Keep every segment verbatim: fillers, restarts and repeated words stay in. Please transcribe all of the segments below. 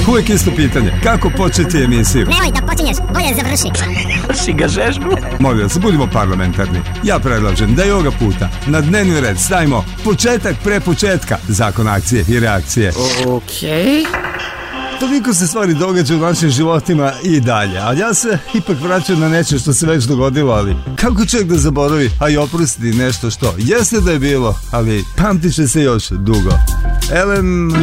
Uvijek isto pitanje, kako početi emisiju? Nemoj da počinješ, bolje završi. Si ga žežbu? Molim vas, budimo parlamentarni. Ja predlažem da i ovoga puta na dnevni red stavimo početak pre početka, zakon akcije i reakcije. Okej. Toliko se stvari događa u našim životima i dalje, ali ja se ipak vraćam na nešto što se već dogodilo, ali kako čovjek da zaboravi, a i oprosti nešto što jeste da je bilo, ali pamtit će se još dugo. Elem...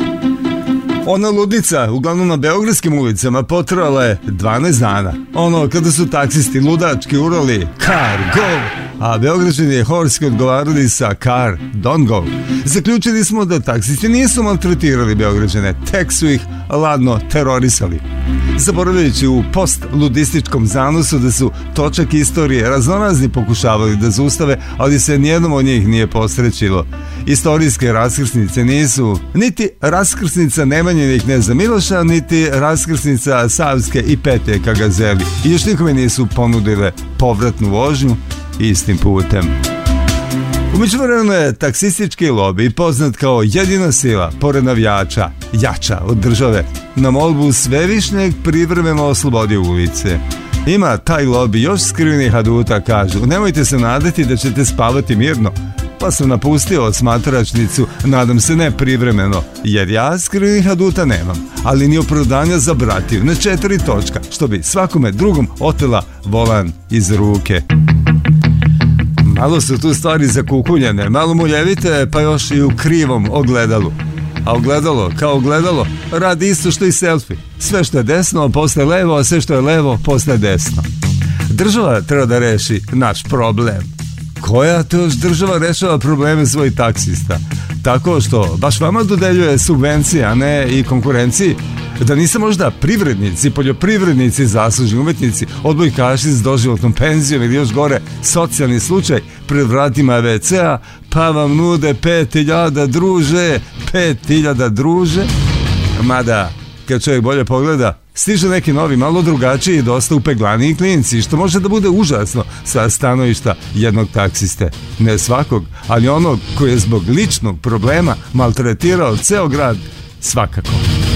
Ona ludnica, uglavnom na beogradskim ulicama, potrala je dvanaest dana. Ono, kada su taksisti ludački urali car, go, a beograđani je horski odgovarali sa car, don't go. Zaključili smo da taksisti nisu maltretirali beograđane, tek su ih ladno terorisali. Zaboravljajući u post-ludističkom zanosu da su točak istorije raznorazni pokušavali da zaustave, ali se nijednom od njih nije posrećilo. Istorijske raskrsnice nisu niti raskrsnica Nemanjinih Kneza Miloša, niti raskrsnica Savske i Pete Kagazeli. I još nikome nisu ponudile povratnu vožnju istim putem. U međuvremenu je taksistički lobi, poznat kao jedina sila, pored navijača, jača od države, na molbu Svevišnjeg privremeno oslobodio ulice. Ima taj lobi još skrivenih aduta, kažu, nemojte se nadati da ćete spavati mirno. Pa sam napustio osmatračnicu, nadam se ne privremeno, jer ja skrivenih aduta nemam, ali ni opravdanja za bratiju na četiri točka, što bi svakome drugom otela volan iz ruke. Malo su tu stvari zakukuljene, malo muljevite, pa još i u krivom ogledalu. A ogledalo, kao ogledalo, radi isto što i selfie. Sve što je desno postaje levo, a sve što je levo postaje desno. Država treba da reši naš problem. Koja to još država rešava probleme svojih taksista? Tako što baš vama dodeljuje subvencije, a ne i konkurenciji? Da nisu možda privrednici, poljoprivrednici, zaslužni umetnici, odbojkaši s doživotnom penzijom ili još gore socijalni slučaj pred vratima ve ce-a, pa vam nude pet hiljada druže, pet hiljada druže. Mada, kad čovjek bolje pogleda, stiže neki novi, malo drugačiji i dosta upeglaniji klinci, što može da bude užasno sa stanovišta jednog taksiste. Ne svakog, ali onog koji je zbog ličnog problema maltretirao ceo grad, svakako.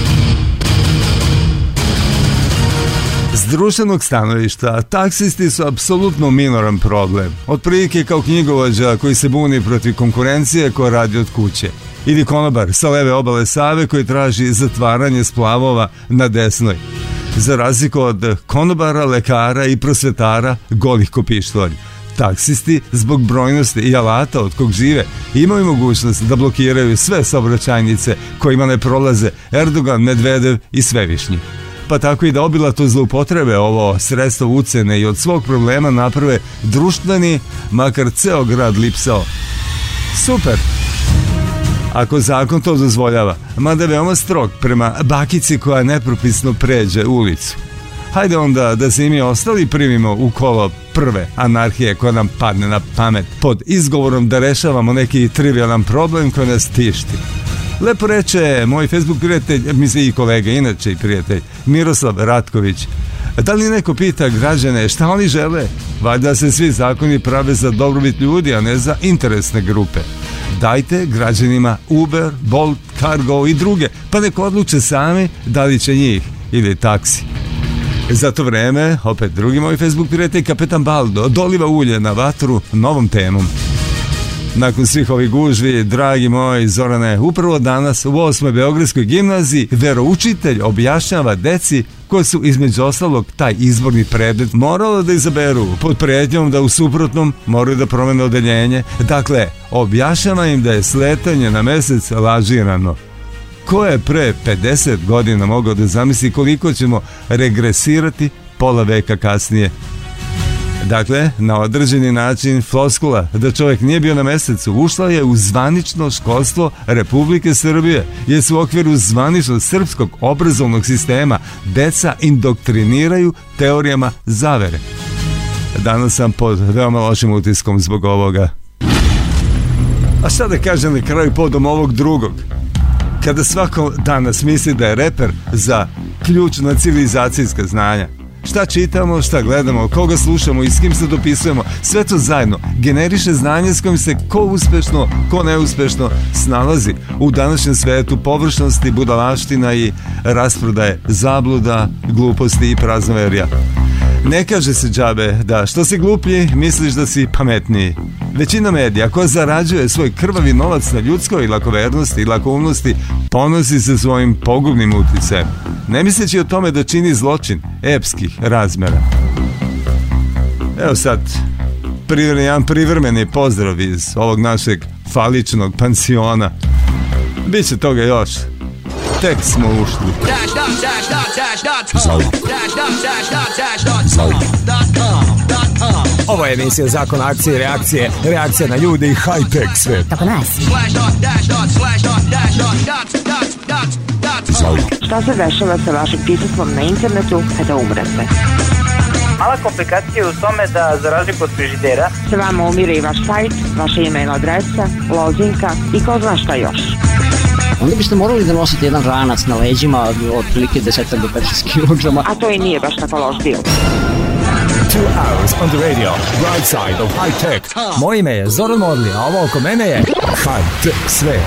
S društvenog stanovišta, taksisti su apsolutno minoran problem. Otprilike kao knjigovođa koji se buni protiv konkurencije koja radi od kuće. Ili konobar sa leve obale Save koji traži zatvaranje splavova na desnoj. Za razliku od konobara, lekara i prosvetara golih ko pištolj. Taksisti, zbog brojnosti i alata od kog žive, imaju mogućnost da blokiraju sve saobraćajnice kojima ne prolaze Erdogan, Medvedev i Svevišnji. Pa tako i da obilato zloupotrebe ovo sredstvo ucene i od svog problema naprave društveni, makar ceo grad lipsao. Super! Ako zakon to dozvoljava, mada je veoma strog prema bakici koja nepropisno pređe ulicu. Hajde onda da se i mi ostali primimo u kolo prve anarhije koja nam padne na pamet pod izgovorom da rešavamo neki trivialan problem koji nas tišti. Lepo reče moj Facebook prijatelj, misli i kolega, inače i prijatelj, Miroslav Ratković. Da li neko pita građane šta oni žele? Valjda se svi zakoni prave za dobrobit ljudi, a ne za interesne grupe. Dajte građanima Uber, Bolt, Cargo i druge, pa neko odluče sami da li će njih ili taksi. Za to vreme, opet drugi moj Facebook prijatelj, kapetan Baldo, doliva ulje na vatru novom temom. Nakon svih ovih gužvi, dragi moji Zorane, upravo danas u osmoj Beogradskoj gimnaziji veroučitelj objašnjava deci koji su između ostalog taj izborni predmet moralo da izaberu pod prijetnjom da u suprotnom moraju da promene odeljenje. Dakle, objašnjava im da je sletanje na mesec lažirano. Ko je pre pedeset godina mogao da zamisli koliko ćemo regresirati pola veka kasnije? Dakle, na određeni način floskula da čovjek nije bio na mesecu ušla je u zvanično školstvo Republike Srbije, jer se u okviru zvaničnog srpskog obrazovnog sistema deca indoktriniraju teorijama zavere. Danas sam pod veoma lošim utiskom zbog ovoga. A šta da kažem na kraju podom ovog drugog? Kada svako danas misli da je reper za ključna civilizacijska znanja, Šta čitamo, šta gledamo, koga slušamo i s kim se dopisujemo, sve to zajedno generiše znanje s kojim se ko uspešno, ko neuspešno snalazi u današnjem svetu površnosti, budalaština i rasprodaje, zabluda, gluposti i praznoverja. Ne kaže se džabe da što si gluplji, misliš da si pametniji. Većina medija koja zarađuje svoj krvavi novac na ljudskoj lakovernosti i lakoumnosti ponosi se svojim pogubnim uticajem, ne misleći o tome da čini zločin epskih razmera. Evo sad jedan privremeni pozdrav iz ovog našeg faličnog pansiona. Biće toga još. Tek smo ušli. Ovo je emisija Zakon akcije i reakcije, reakcija na ljude i high-tech svet. Kako nas? Šta se dešava sa vašim pismom na internetu kada umrete? Mala komplikacija je u tome da, za razliku od frižidera, se vama umire i vaš sajt, vaša email adresa, lozinka i ko zna šta još. Onda biste morali da nosite jedan ranac na leđima od prilike deset do petnaest kilograma. A to i nije baš tako loš dio. Two hours on the radio, right side of high tech. Moje ime je Zoran Modli, a ovo oko mene je high tech svet.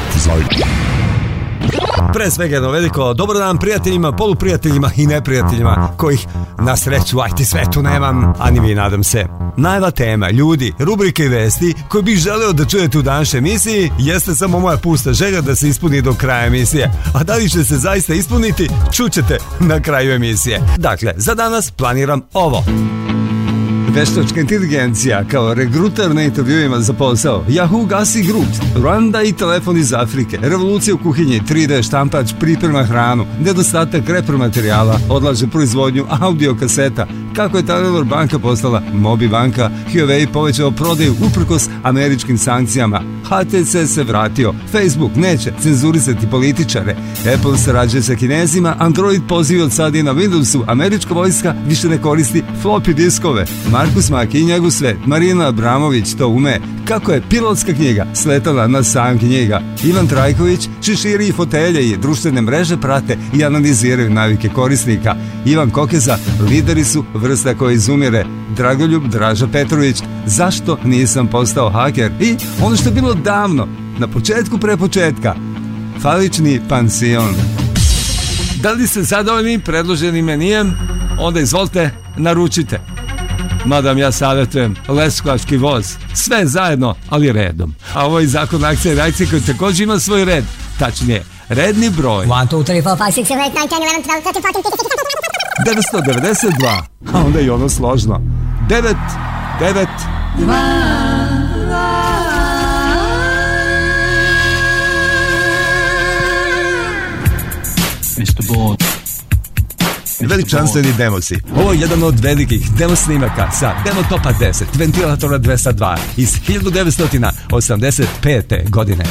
Pre svega jedno veliko dobar dan prijateljima, poluprijateljima i neprijateljima kojih na sreću u I T svetu nemam, a ni vi nadam se. Najva tema, ljudi, rubrike i vesti koje bih želeo da čujete u današnjoj emisiji jeste samo moja pusta želja da se ispuni do kraja emisije. A da li će se zaista ispuniti, čućete na kraju emisije. Dakle, za danas planiram ovo. Veštačka inteligencija kao regruter na intervjuima za posao, Yahoo gasi Groot, Rwanda i telefon iz Afrike, revolucija u kuhinji, tri D štampač priprema hranu, nedostatak repromaterijala, odlaže proizvodnju audio kaseta, kako je Taylor banka postala Mobi banka, Huawei povećao prodaju uprkos američkim sankcijama, H T C se vratio, Facebook neće cenzurisati političare, Apple sarađuje sa Kinezima, Android poziva od sada i na Windowsu, američka vojska više ne koristi floppy diskove, Markus Maki i njegov svet, Marina Abramović to ume, kako je pilotska knjiga sletala na sam knjiga, Ivan Trajković, šeširi i fotelje i društvene mreže prate i analiziraju navike korisnika, Ivan Kokeza, lideri su vrsta koja izumire, Dragoljub Draža Petrović, zašto nisam postao haker i ono što je bilo davno, na početku pre početka, falični pansion. Da li ste zadovoljni predloženim menijem? Onda izvolite, naručite. Madam, ja savjetujem leskovački voz, sve zajedno, ali redom. A ovo je Zakon akcije i reakcije koji također ima svoj red, tačnije, redni broj one, two, three, four, five, six, seven, eight, nine, ten, eleven, twelve, thirteen, fourteen, fifteen, devetsto devedeset dva, a onda i ono složno, devet devet mister Bond. Veličanstveni demosi. Ovo je jedan od velikih demo snimaka sa Demo Topa deset, Ventilatora dvesta dva iz hiljadu devetsto osamdeset pete. godine.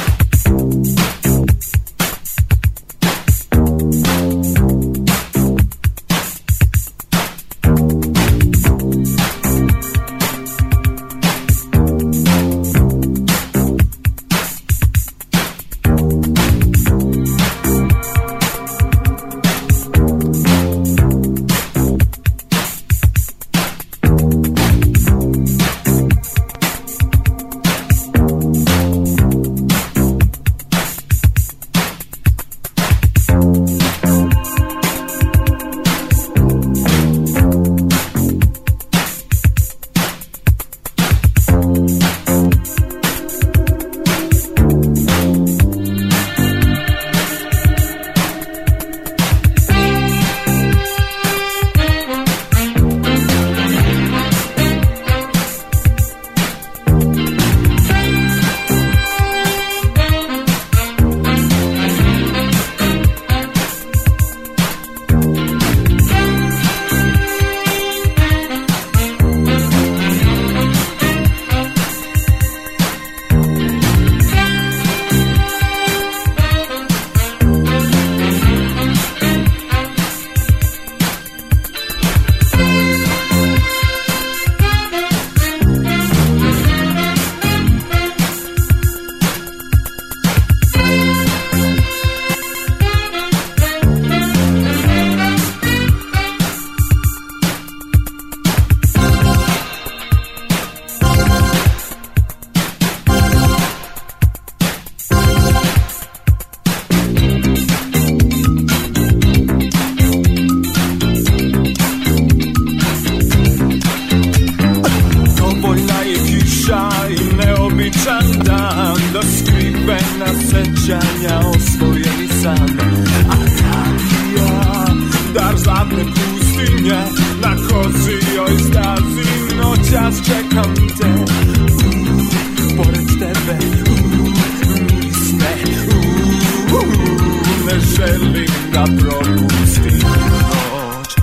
pustinje, na kozijoj stazi noćas čekam te. Uh, pored tebe, uh, misne, uh, uh, ne želim da propustim noć.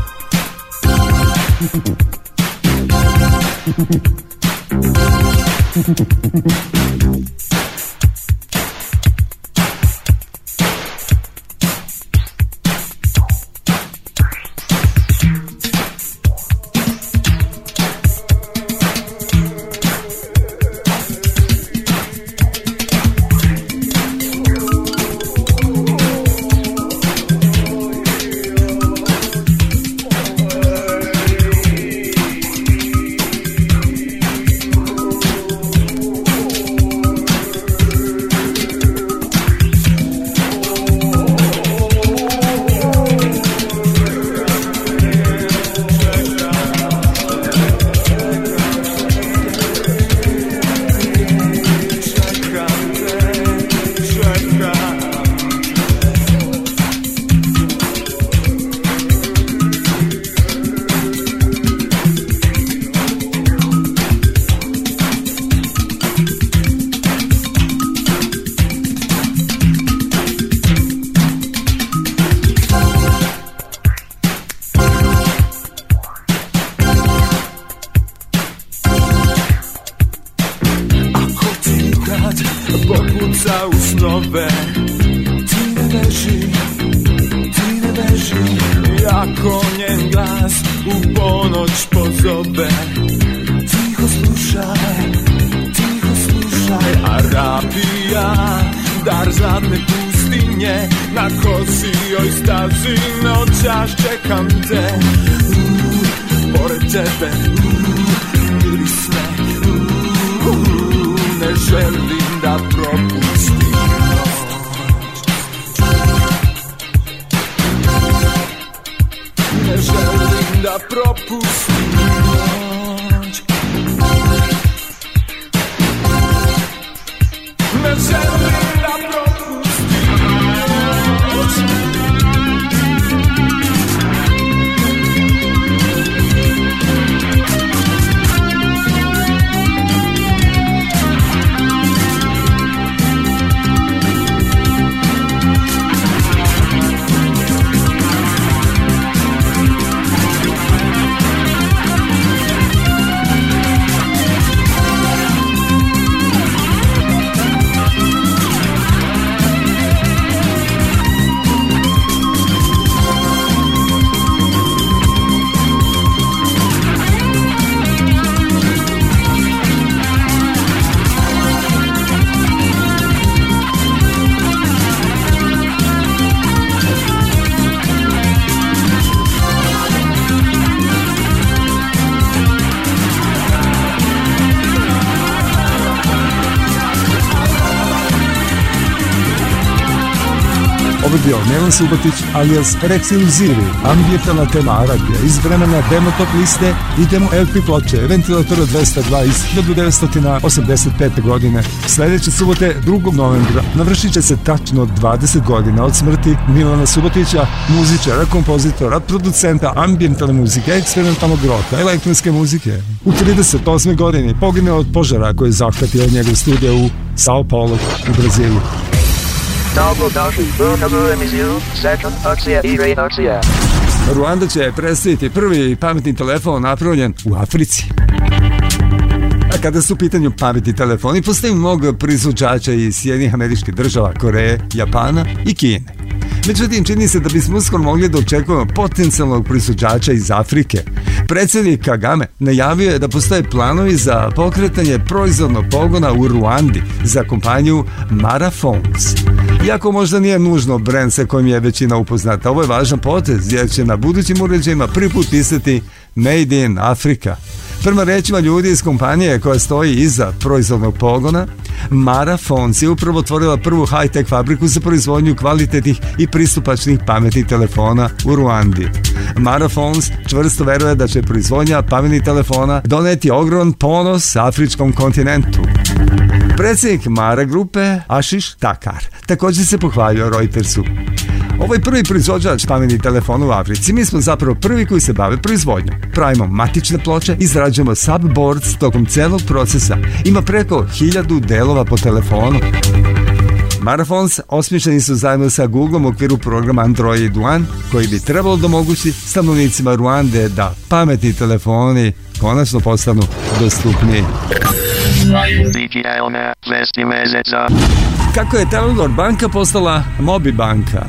Ovo je bio Milan Subotić alias Rex Iluziri, ambijentalna tema Arabija iz vremena demo top liste i demo L P ploče Ventilatora dvesta dva iz hiljadu devetsto osamdeset pete. godine. Sledeće subote, drugog novembra, navršit će se tačno dvadeset godina od smrti Milana Subotića, muzičara, kompozitora, producenta ambijentalne muzike, eksperimentalnog roka, elektronske muzike. U trideset osmoj godini poginuo od požara koji je zahvatio njegov studio u Sao Paulo u Braziliju. Ruanda će predstaviti prvi pametni telefon napravljen u Africi. A kada su u pitanju pametni telefoni, postoji mnogo proizvođača iz Sjedinjenih Američkih Država, Koreje, Japana i Kine. Međutim, čini se da bismo uskoro mogli da očekujemo potencijalnog proizvođača iz Afrike. Predsjednik Kagame najavio je da postoje planovi za pokretanje proizvodnog pogona u Ruandi za kompaniju Mara Phones. Iako možda nije nužno brend sa kojim je većina upoznata, ovo je važan potez jer će na budućim uređajima prvi put pisati Made in Africa. Prema rečima ljudi iz kompanije koja stoji iza proizvodnog pogona, Mara Phones je upravo otvorila prvu high-tech fabriku za proizvodnju kvalitetnih i pristupačnih pametnih telefona u Ruandi. Mara Phones čvrsto veruje da će proizvodnja pametnih telefona doneti ogroman ponos afričkom kontinentu. Predsjednik Mara grupe Ashish Thakkar također se pohvalio Reutersu. Ovo je prvi proizvođač pametnih telefona u Africi. Mi smo zapravo prvi koji se bave proizvodnjom. Pravimo matične ploče, izrađujemo subboards tokom celog procesa. Ima preko hiljadu delova po telefonu. Marafons osmišljeni su zajedno sa Googlom u okviru programa Android One, koji bi trebalo da omogući stanovnicima Ruande da pametni telefoni konačno postanu dostupniji. Digitalna festimezeca. Kako je Telenor banka postala Mobi banka?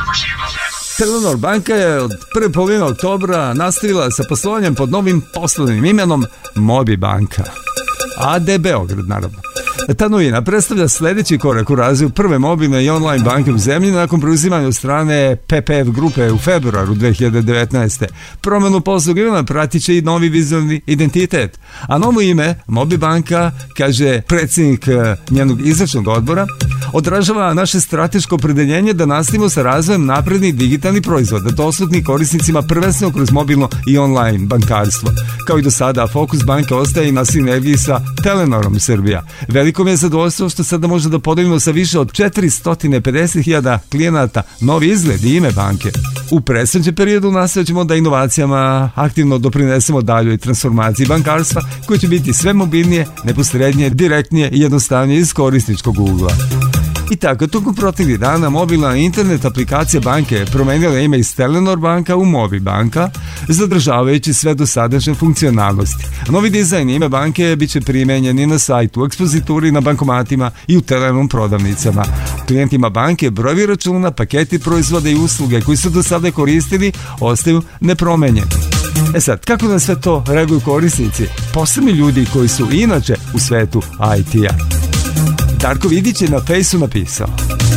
Telenor banka je od prve polovine oktobra nastavila sa poslovanjem pod novim poslovnim imenom Mobi banka. A D Beograd, naravno. Ta novina predstavlja sledeći korak u razvoju prve mobilne i online banke u zemlji nakon preuzimanja od strane P P F grupe u februaru dve hiljade devetnaeste. Promenu poslovnog imena pratit će i novi vizualni identitet. A novo ime, Mobi banka, kaže predsjednik njenog izvršnog odbora, odražava naše strateško opredeljenje da nastavimo sa razvojem naprednih digitalnih proizvoda, dostupnih korisnicima prvenstveno kroz mobilno i online bankarstvo. Kao i do sada, fokus banke ostaje i na sinergiji sa Telenorom Srbija. Veliko mi je zadovoljstvo što sada može da podelimo sa više od četiristo pedeset hiljada klijenata novi izgled i ime banke. U predstojećem periodu nastavit ćemo da inovacijama aktivno doprinesemo daljoj transformaciji bankarstva koje će biti sve mobilnije, neposrednije, direktnije i jednostavnije iz korisničkog ugla. I tako, tokom proteklih dana mobilna internet aplikacija banke je promenila ime iz Telenor banka u Mobi banka, zadržavajući sve dosadašnje funkcionalnosti. Novi dizajn ime banke biće primenjen i na sajtu, u ekspozituri, na bankomatima i u Telenor prodavnicama. Klijentima banke brojevi računa, paketi proizvoda i usluge koji su do sada koristili ostaju nepromenjeni. E sad, kako na sve to reaguju korisnici? Posebni ljudi koji su inače u svetu I T-a. Darko Vidić je na Fejsu napisao: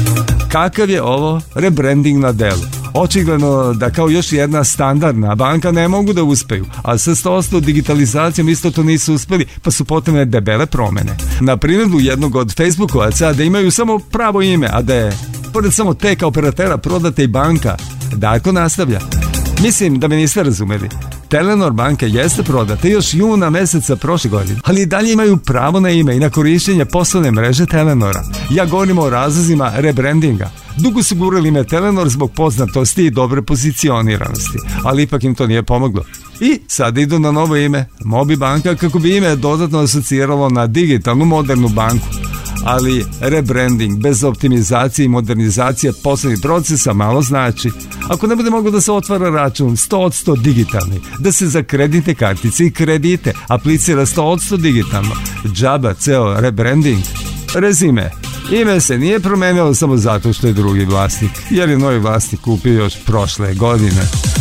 kakav je ovo rebranding na delu? Očigledno da kao još jedna standardna banka ne mogu da uspeju, a sa sto posto digitalizacijom isto to nisu uspeli, pa su potrebne debele promene. Na primjeru jednog od Facebookovaca da imaju samo pravo ime, a da je pored samo teka operatera prodata i banka. Darko nastavlja: mislim da me niste razumeli. Telenor banka jeste prodata još juna meseca prošle godine, ali i dalje imaju pravo na ime i na korišćenje poslovne mreže Telenora. Ja govorim o razlozima rebrandinga. Dugo su gurali ime Telenor zbog poznatosti i dobre pozicioniranosti, ali ipak im to nije pomoglo. I sad idu na novo ime, Mobi banka, kako bi ime dodatno asociralo na digitalnu modernu banku. Ali rebranding bez optimizacije i modernizacije poslovnih procesa malo znači. Ako ne bude moglo da se otvara račun sto posto digitalni, da se za kreditne kartice i kredite aplicira sto posto digitalno, džaba ceo rebranding. Rezime: ime se nije promenilo samo zato što je drugi vlasnik, jer je novi vlasnik kupio još prošle godine.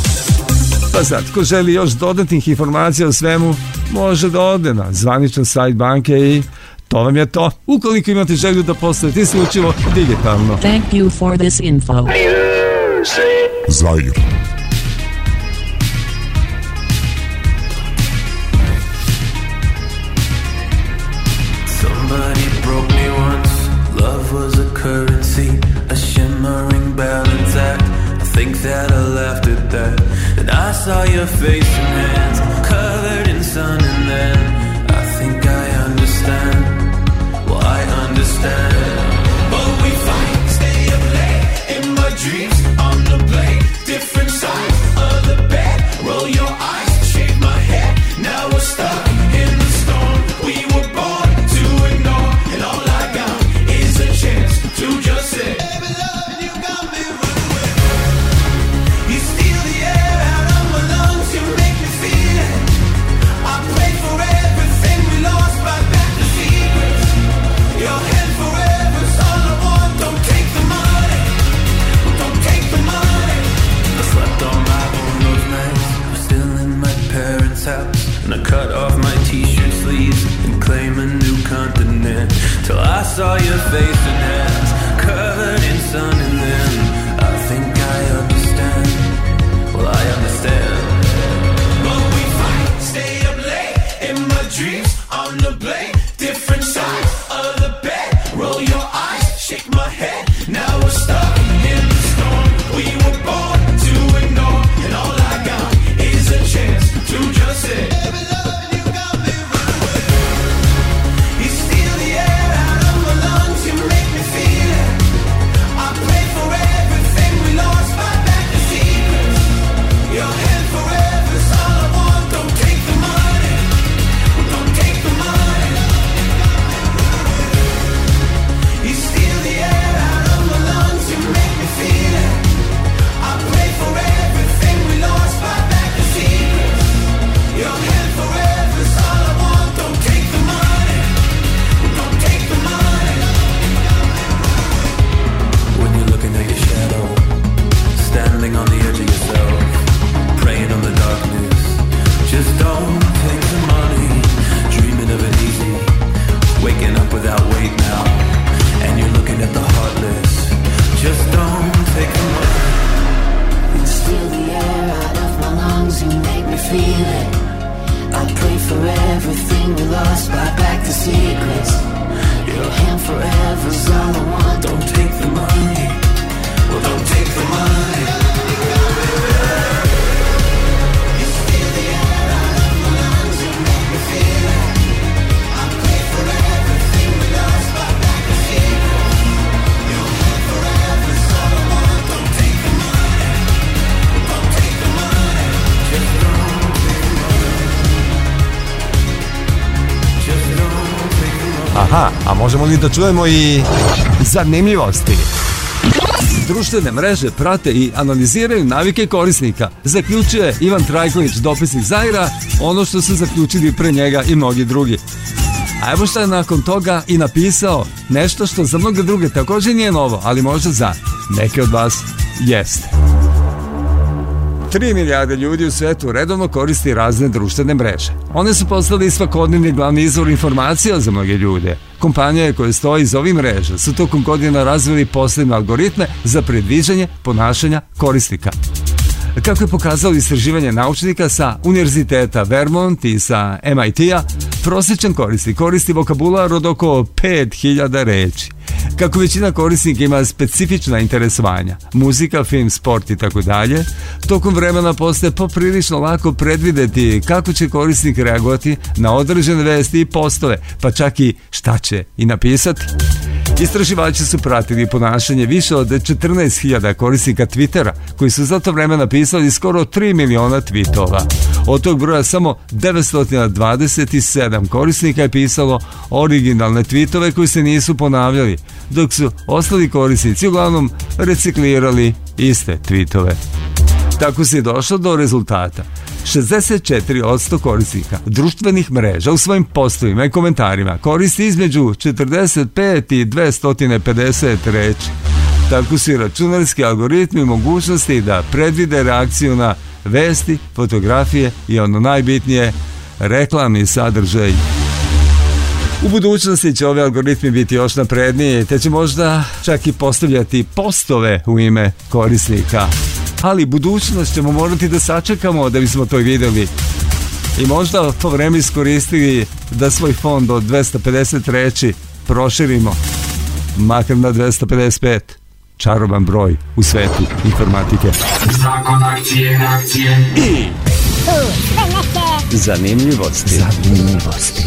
Pa sad, ko želi još dodatnih informacija o svemu, može da ode na zvaničan sajt banke i to vam je to. Ukoliko imate želju da postavite isključivo digitalno. Thank you for this info. Zair. Somebody broke me once. Love was a currency, a shimmering balance act. I think that I laughed at that. And I saw your face and hands covered in sun, and then I think I understand. Well, I understand. But we fight, stay up late in my dreams on the blade, different sides of the bed. Roll your eyes, shake my head. Now we're stuck in the storm. We were born to ignore, and all I got is a chance to just sit. Baby, love, you got me running with. You steal the air out of my lungs, you make me feel it. I pray for everything we lost, but back to secrets. Your hand forever's all I want. Don't take the money, don't take the money. I slept on my own those nights. I'm still in my parents' house, and I cut off my t-shirt sleeves and claim a new continent. Till I saw your face and hands covered in sun, and then I think I understand. Well, I understand. But we fight, stay up late in my dreams on the blade, different sides of the bed. Roll your eyes, shake my head. Now we're stuck in the storm. We were born to ignore, and all I got is a chance to just sit. Baby, love, you got me running with. You steal the air out of my lungs, you make me feel. living on the edge of yourself, preying on the darkness. Just don't take the money, dreaming of it easy, waking up without weight now, and you're looking at the heartless. Just don't take the money. You steal the air out of my lungs, you make me feel it. I pray for everything we lost, buy back the secrets. Your hand forever's all I want. Don't take the money. Well, don't take the money. You steal the air out of my lungs, you make me feel it. I pray for everything we lost, buy back the secrets. Your hand forever's all I want. Don't take the money. Don't take the money. Just don't take the money. Just don't take the money. Aha, a možemo li da čujemo i zanimljivosti? Društvene mreže prate i analiziraju navike korisnika, zaključio je Ivan Trajković, dopisnik Zaira, ono što su zaključili pre njega i mnogi drugi. A evo što je nakon toga i napisao, nešto što za mnoge druge također nije novo, ali možda za neke od vas jeste. tri milijarde ljudi u svetu redovno koristi razne društvene mreže. One su postali svakodnevni glavni izvor informacija za mnoge ljude. Kompanije koje stoje iz ovih mreža su tokom godina razvili posebne algoritme za predviđanje ponašanja korisnika. Kako je pokazalo istraživanje naučnika sa Univerziteta Vermont i sa M I T-a, prosječan korisnik koristi vokabular od oko pet hiljada reči. Kako većina korisnika ima specifična interesovanja, muzika, film, sport i tako dalje, tokom vremena postaje poprilično lako predvideti kako će korisnik reagovati na određene vesti i postove, pa čak i šta će i napisati. Istraživači su pratili ponašanje više od četrnaest hiljada korisnika Twittera, koji su za to vreme napisali skoro tri miliona tweetova. Od tog broja samo devetsto dvadeset sedam korisnika je pisalo originalne tweetove koji se nisu ponavljali, dok su ostali korisnici uglavnom reciklirali iste tweetove. Tako se je došlo do rezultata. šezdeset četiri posto korisnika društvenih mreža u svojim postovima i komentarima koristi između četrdeset pet i dvesta pedeset reči. Tako su i računarski algoritmi mogućnosti da predvide reakciju na vesti, fotografije i ono najbitnije, reklamni sadržaj. U budućnosti će ovi algoritmi biti još napredniji, te će možda čak i postavljati postove u ime korisnika. Ali budućnost ćemo morati da sačekamo da bismo to vidjeli. I možda to vreme iskoristili da svoj fond od dvesta pedeset reči proširimo, makar na dvesta pedeset pet. Čaroban broj u svetu informatike. Zakon akcije, akcije. I zanimljivosti. Zanimljivosti.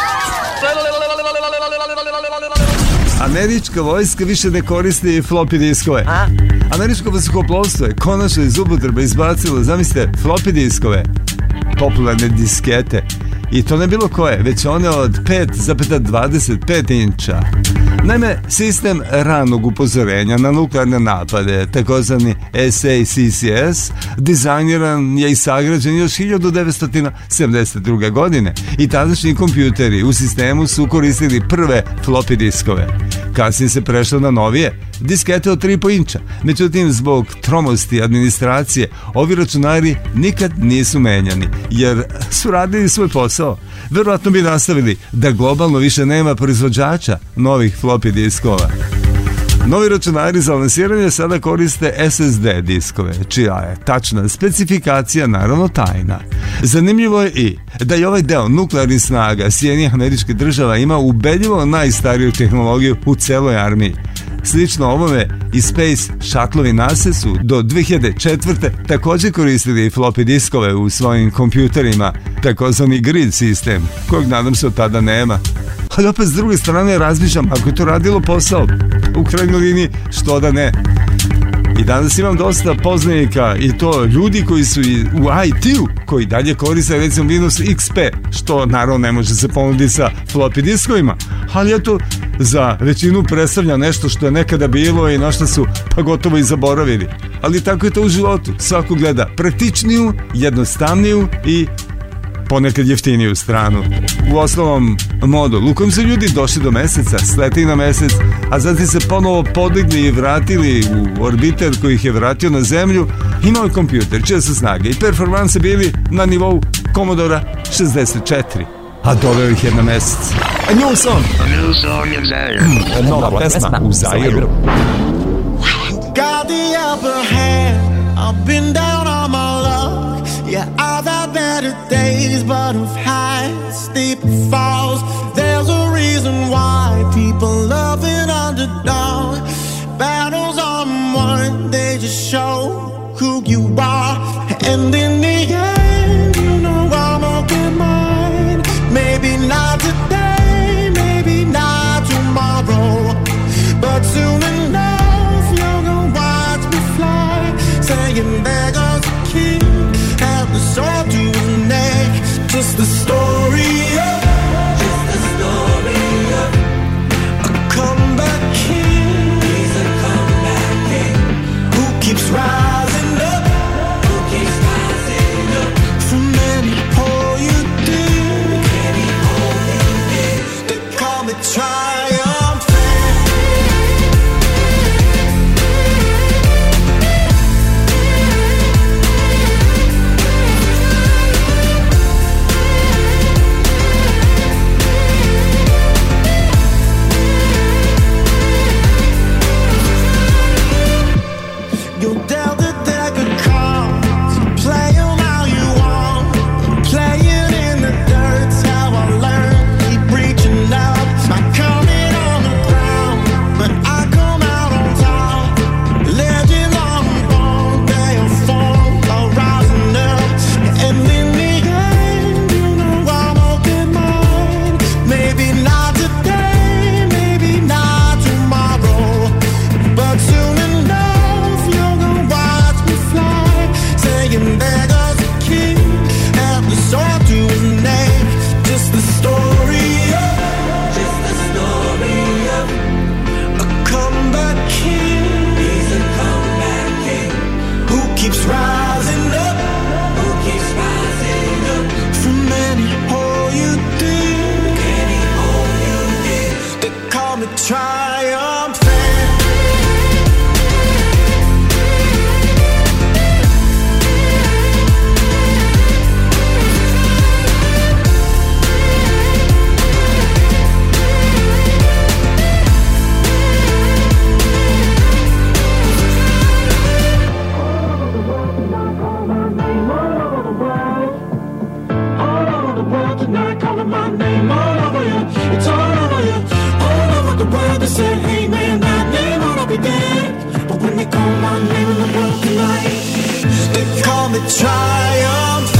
Američka vojska više ne koristi floppy diskove. Američko vazduhoplovstvo je konačno iz upotrebe izbacilo, zamislite, floppy diskove, popularne diskete. I to ne bilo koje, već one od pet zarez dvadeset pet inča. Naime, sistem ranog upozorenja na nuklearne napade, takozvani S A C C S, dizajniran je i sagrađen još hiljadu devetsto sedamdeset druge. godine i tadašnji kompjuteri u sistemu su koristili prve floppy diskove. Kasnije se prešlo na novije, diskete od tri i po inča. Međutim, zbog tromosti administracije, ovi računari nikad nisu menjani, jer su radili svoj posao. Verovatno bi nastavili da globalno više nema proizvođača novih floppy diskova. Novi računari za lansiranje sada koriste S S D diskove, čija je tačna specifikacija naravno tajna. Zanimljivo je i da je ovaj deo nuklearnih snaga Sjedinjenih Američkih Država ima ubedljivo najstariju tehnologiju u celoj armiji. Slično ovome i Space Shuttleovi NASA su do dve hiljade četvrte. također koristili floppy diskove u svojim kompjuterima, takozvani grid sistem, kojeg nadam se od tada nema. Ali opet s druge strane razmišljam, ako je to radilo posao, u krajnjoj liniji, što da ne. I danas imam dosta poznanika i to ljudi koji su u I T-u, koji dalje koriste recimo Windows X P, što naravno ne može se ponuditi sa floppy diskovima, ali eto, za većinu predstavlja nešto što je nekada bilo i na što su pa gotovo i zaboravili. Ali tako je to u životu, svako gleda praktičniju, jednostavniju i ponekad jeftiniju stranu. U osnovnom modulu u kojem su ljudi došli do meseca, sletili na mesec, a zatim se ponovo podigli i vratili u orbiter koji ih je vratio na zemlju, Imao je kompjuter čije su snage i performanse bili na nivou Commodore šezdeset četiri, a doveo ih je na mesec. A new song. New song in Zaire. Nova pesma u Zairu. Got the upper hand. I've been down on my luck. Yeah, I've had better days, but I've had steep falls. There's a reason why people love an underdog. Battles on one, they just show who you are. And in the end, you know I'm gonna get mine. Maybe not today, maybe not tomorrow, but soon enough you're gonna watch me fly. Saying there goes the king, have the sword to his neck. Just the story of, just the story of a comeback king. He's a comeback king who keeps rising up, who keeps rising up from any hole you dig, any hole you dig. They call me triumphant. You dealt a deck of cards, play 'em how you want. Playing in the dirt's how I learned. Keep reaching out, not coming on the ground, but I come out on top. Legends on born, they'll fall, are rising up. And in the end, you know I'm gonna get mine. Maybe not today, maybe not tomorrow, but soon enough you're gonna watch me fly. Saying there goes the king, have the sword to his neck. Just the story of, just the story of a comeback king. He's a comeback king who keeps rising up, who keeps rising up from any hole you dig, any hole you dig. They call me triumphant. All over the world tonight, calling my name all over you. It's all over you, all over the world. They say, hey man, that name ought to be dead. But when they call my name in the world tonight, they call me triumphant.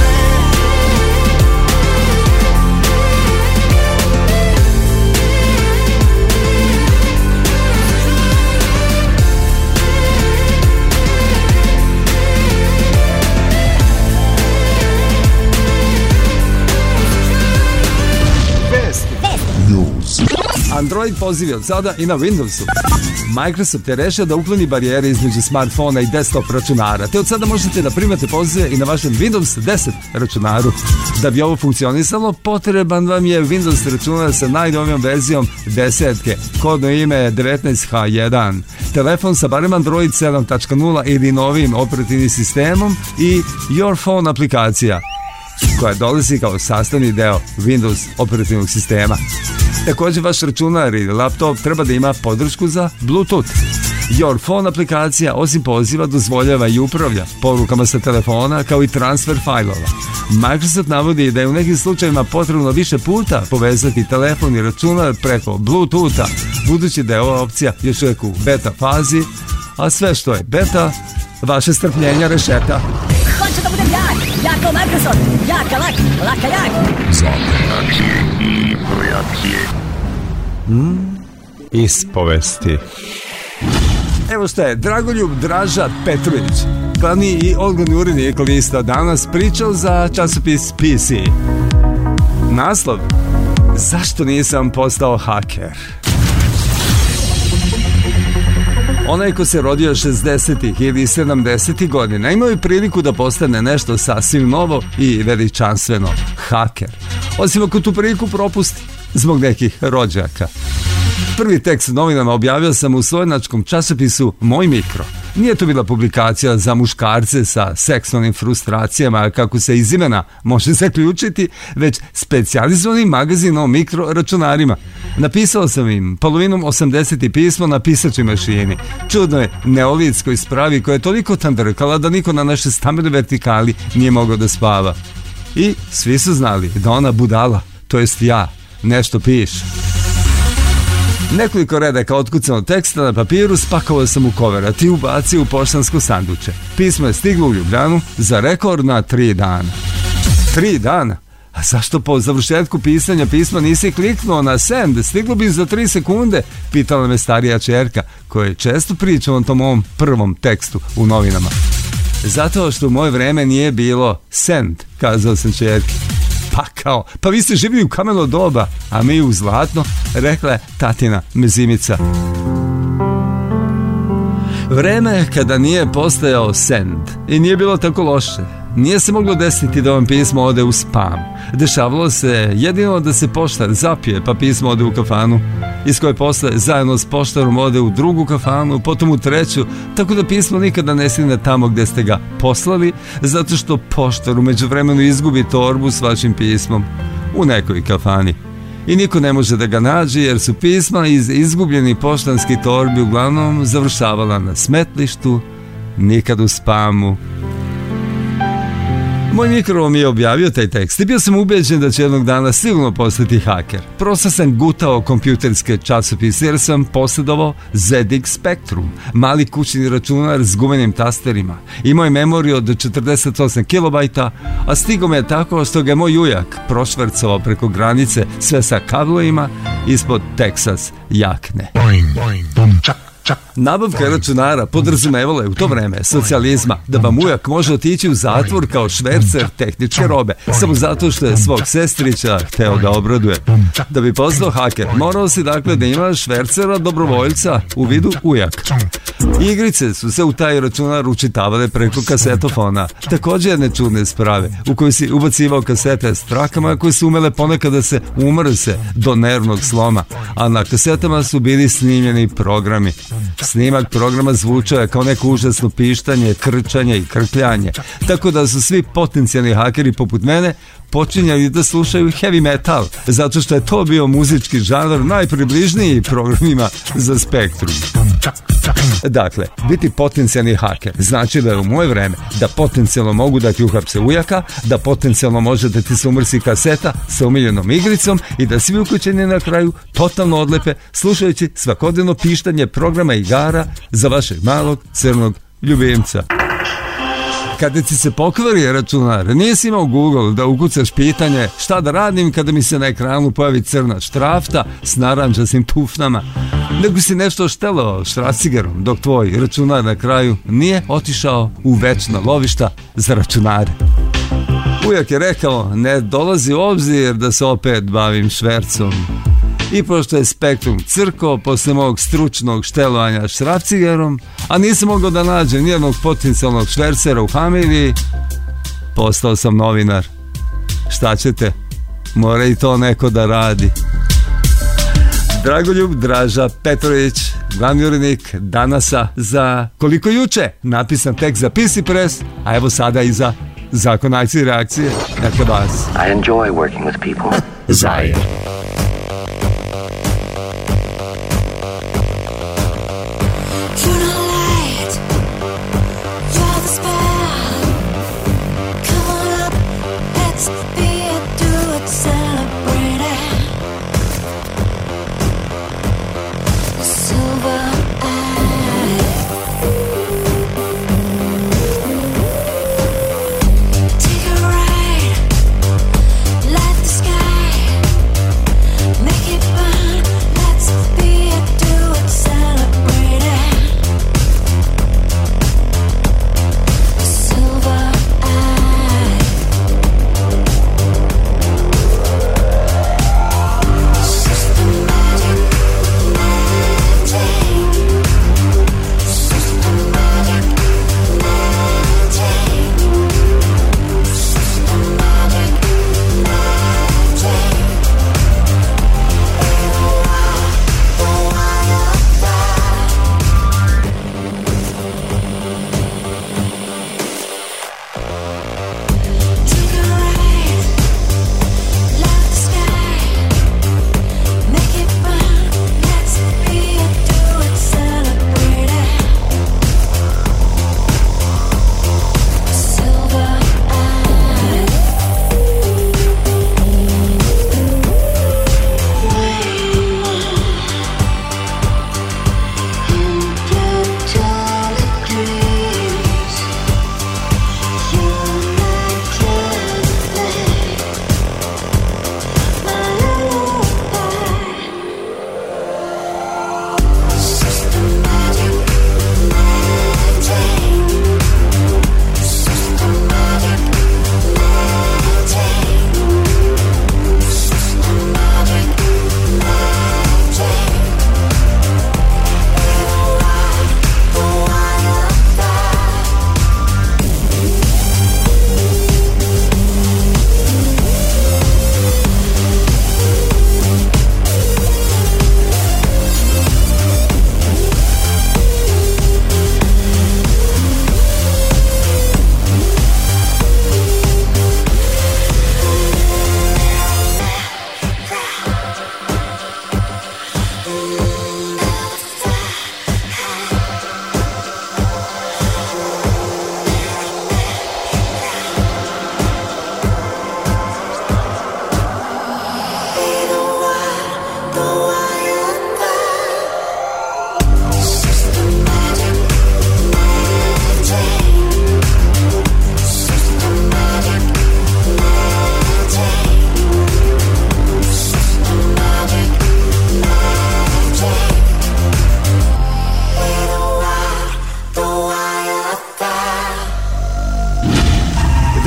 Android poziv je od sada i na Windowsu. Microsoft je rešio da ukloni barijere između smartfona i desktop računara, te od sada možete da primate pozive i na vašem Windows deset računaru. Da bi ovo funkcionisalo, potreban vam je Windows računar sa najnovijom verzijom desetke, kodno ime je devetnaest H jedan, telefon sa barem Android sedam tačka nula ili novim operativnim sistemom i Your Phone aplikacija, koja dolazi kao sastavni deo Windows operativnog sistema. Također vaš računar ili laptop treba da ima podršku za Bluetooth. Your Phone aplikacija osim poziva dozvoljava i upravlja porukama sa telefona kao i transfer fajlova. Microsoft navodi da je u nekim slučajevima potrebno više puta povezati telefon i računar preko Bluetootha, budući da je ova opcija još uvijek u beta fazi, a sve što je beta, vaše strpljenja rešeta. Hoću da budem jak, jak kao Microsoft, jaka lak, laka jak. Mm, ispovesti. Evo što je Dragoljub Draža Petrović, glavni i odgovorni urednik lista, danas pričao za časopis P C. Naslov: zašto nisam postao haker? Onaj ko se rodio šezdesetih ili sedamdesetih godina imao je priliku da postane nešto sasvim novo i veličanstveno, haker. Osim ako tu priliku propusti zbog nekih rođaka. Prvi tekst novinama objavio sam u slovenačkom časopisu Moj mikro. Nije to bila publikacija za muškarce sa seksualnim frustracijama, kako se iz imena može zaključiti, već specijalizovani magazin o mikroračunarima. Napisao sam im polovinom osamdesetih pismo na pisačoj mašini, čudnoj neolitskoj spravi koja je toliko tandrkala da niko na našoj stambenoj vertikali nije mogao da spava. I svi su znali da ona budala, to jest ja, nešto piše. Nekoliko redaka otkucanog teksta na papiru spakovao sam u koverat i ubacio u poštansko sanduče. Pismo je stiglo u Ljubljanu za rekordna tri dana. Tri dana? A zašto po završetku pisanja pisma nisi kliknuo na send? Stiglo bi za tri sekunde, pitala me starija čerka, koja često priča o tom mom prvom tekstu u novinama. Zato što u moje vreme nije bilo send, kazao sam čerki. Pa kao, pa vi ste živjeli u kameno doba, a mi u zlatno, rekla je tatina mezimica. Vreme kada nije postojao send i nije bilo tako loše. Nije se moglo desiti da vam pismo ode u spam. Dešavalo se jedino da se poštar zapije pa pismo ode u kafanu, iz koje posle zajedno s poštarom ode u drugu kafanu, potom u treću, tako da pismo nikada ne stigne tamo gde ste ga poslali, zato što poštar u međuvremenu izgubi torbu s vašim pismom u nekoj kafani. I niko ne može da ga nađe jer su pisma iz izgubljenih poštanskih torbi uglavnom završavala na smetlištu, nikad u spamu. Moj mikro mi je objavio taj tekst i bio sam ubeđen da će jednog dana sigurno postati haker. Prosto sam gutao kompjuterske časopise jer sam posjedovao zet iks Spectrum, mali kućni računar s gumenim tasterima. Imao je memoriju od četrdeset osam kilobajta, a stigo me je tako što ga je moj ujak prošvercovao preko granice sve sa kablovima ispod Texas jakne. Boing, boing, bum, čak. Nabavka računara podrazumevala je u to vreme socijalizma da vam ujak može otići u zatvor kao švercer tehničke robe samo zato što je svog sestrića hteo da obraduje. Da bi postao haker morao si dakle da ima švercera dobrovoljca u vidu ujak. Igrice su se u taj računar učitavale preko kasetofona, također jedne čudne sprave u kojoj si ubacivao kasete s trakama koje su umele ponekad da se umrse do nervnog sloma, a na kasetama su bili snimljeni programi. Snimak programa zvučao je kao neko užasno pištanje, krčanje i krkljanje, tako da su svi potencijalni hakeri poput mene počinjali da slušaju heavy metal, zato što je to bio muzički žanr najpribližniji programima za Spektrum. Dakle, biti potencijalni haker znači da je u moje vreme da potencijalno mogu da ti uhapse ujaka, da potencijalno može da ti se umrsi kaseta sa umiljenom igricom i da svi uključeni na kraju totalno odlepe slušajući svakodnevno pištanje programa igara za vašeg malog crnog ljubimca. Kada ti se pokvari računar, nisi imao Google da ukucaš pitanje šta da radim kada mi se na ekranu pojavi crna štrafta s naranđastim tufnama, nego si nešto štelovao štracigerom dok tvoj računar na kraju nije otišao u večna lovišta za računare. Ujak je rekao, ne dolazi u obzir da se opet bavim švercom. I pošto je Spektrum crko posle mog stručnog štelovanja šrafcigerom, a nisam mogao da nađem nijednog potencijalnog švercera u familiji, postao sam novinar. Šta ćete? Mora i to neko da radi. Dragoljub Draža Petrović, glavni urednik Danasa za koliko juče napisan tekst za P C Press, a evo sada i za Zakon akcije i reakcije. Neka vas. I enjoy working with people. Zajer. Take a ride, light the sky.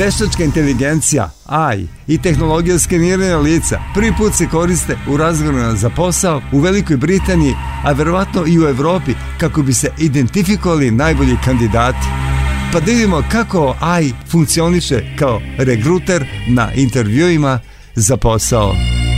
Veštačka inteligencija, A I i tehnologija skeniranja lica prvi put se koriste u razgovorima za posao u Velikoj Britaniji, a verovatno i u Evropi, kako bi se identifikovali najbolji kandidati. Pa da vidimo kako A I funkcioniše kao regruter na intervjuima za posao.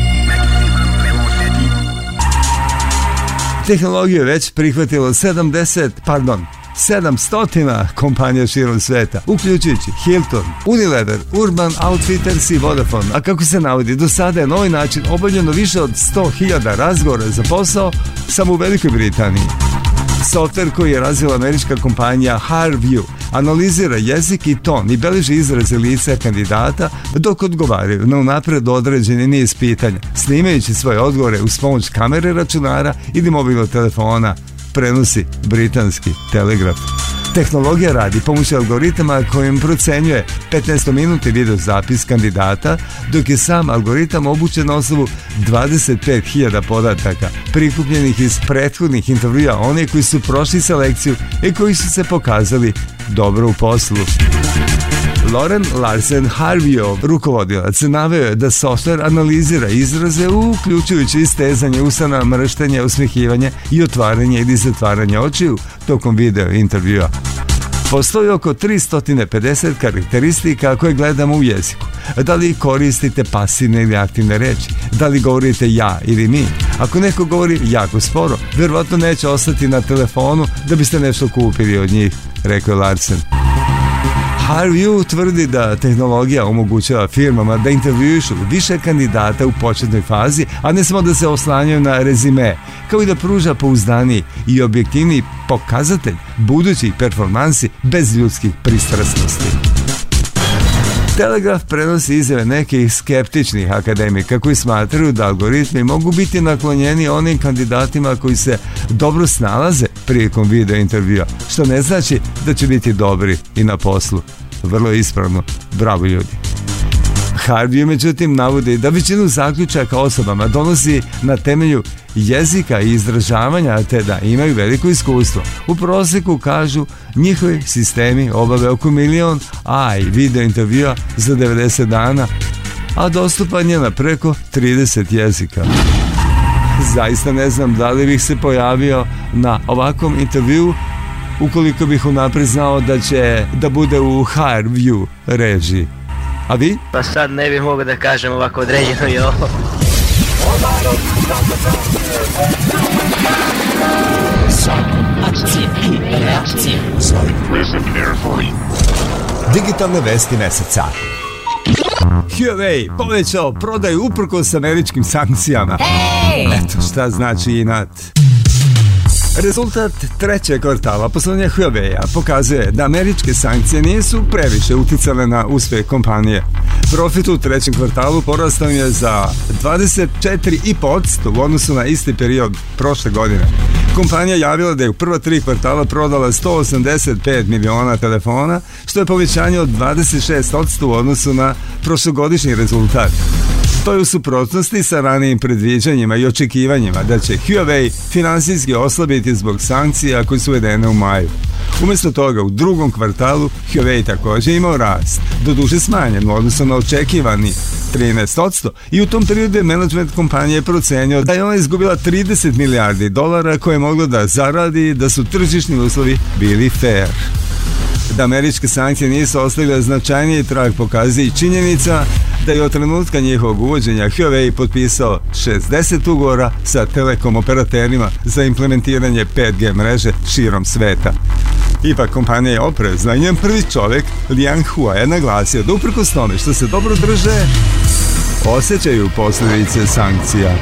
Tehnologiju je već prihvatilo sedamdeset, pardon, sedamsto kompanija širom sveta, uključujući Hilton, Unilever, Urban Outfitters i Vodafone. A kako se navodi, do sada je na ovaj način obavljeno više od sto hiljada razgovora za posao samo u Velikoj Britaniji. Softver koji je razvila američka kompanija HireVue analizira jezik i ton i beleži izraze lica kandidata dok odgovaraju na unapred određeni niz pitanja, snimajući svoje odgovore uz pomoć kamere računara ili mobilnog telefona, prenosi britanski Telegraf. Tehnologija radi pomoću algoritama kojim procenjuje petnaestominutni video zapis kandidata, dok je sam algoritam obučen na osnovu dvadeset pet hiljada podataka prikupljenih iz prethodnih intervjua one koji su prošli selekciju i koji su se pokazali dobro u poslu. Loren Larsen HireVue, rukovodilac, naveo je da softver analizira izraze uključujući istezanje usana, mrštenje, usmehivanje i otvaranje ili zatvaranje očiju tokom video intervjua. Postoji oko tristo pedeset karakteristika koje gledamo u jeziku. Da li koristite pasivne ili aktivne reči? Da li govorite ja ili mi? Ako neko govori jako sporo, verovatno neće ostati na telefonu da biste nešto kupili od njih, rekao je Larsen. HireVue tvrdi da tehnologija omogućava firmama da intervjuišu više kandidata u početnoj fazi, a ne samo da se oslanjaju na rezime, kao i da pruža pouzdaniji i objektivniji pokazatelj budućih performansi bez ljudskih pristrasnosti. Telegraf prenosi izjave nekih skeptičnih akademika koji smatraju da algoritmi mogu biti naklonjeni onim kandidatima koji se dobro snalaze prilikom video intervjua, što ne znači da će biti dobri i na poslu. Vrlo ispravno, bravo ljudi. HireVue međutim navodi da većinu zaključaka osobama donosi na temelju jezika i izražavanja, te da imaju veliko iskustvo. U prosjeku, kažu, njihovi sistemi obave oko milion A I video intervjua za devedeset dana, a dostupan je na preko trideset jezika. Zaista ne znam da li bih se pojavio na ovakvom intervjuu ukoliko bih unapred znao da će da bude u HireVue režiji. A vi? Pa sad ne bih mogao da kažem ovako određeno i ovo. Akcije i reakcije. Digitalne vesti meseca. Huawei povećao prodaju uprkos američkim sankcijama. Hey! Eto šta znači inat. Rezultat trećeg kvartala poslovanja Huawei-a pokazuje da američke sankcije nisu previše uticale na uspeh kompanije. Profit u trećem kvartalu porastao je za dvadeset četiri zarez pet posto u odnosu na isti period prošle godine. Kompanija javila da je u prva tri kvartala prodala sto osamdeset pet miliona telefona, što je povećanje od dvadeset šest posto u odnosu na prošlogodišnji rezultat. To je u suprotnosti sa ranijim predviđanjima i očekivanjima da će Huawei finansijski oslabiti zbog sankcija koje su uvedene u maju. Umjesto toga, u drugom kvartalu Huawei također imao rast, doduše smanjen u odnosu na očekivani trinaest posto, i u tom periodu je menadžment kompanije procenio da je ona izgubila trideset milijardi dolara koje je moglo da zaradi da su tržišni uslovi bili fair. Da američke sankcije nisu ostavile značajniji trag pokazuje i činjenica da je od trenutka njihovog uvođenja Huawei potpisao šezdeset ugovora sa telekom operaterima za implementiranje pet G mreže širom sveta. Ipak kompanija je oprezna i njen prvi čovjek, Liang Hua, je naglasio da uprkos tome što se dobro drže, osjećaju posljedice sankcija.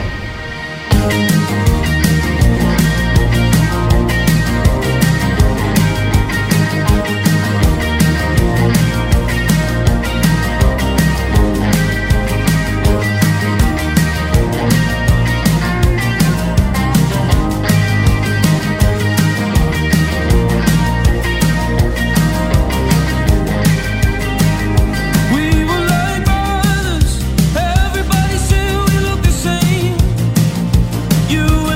You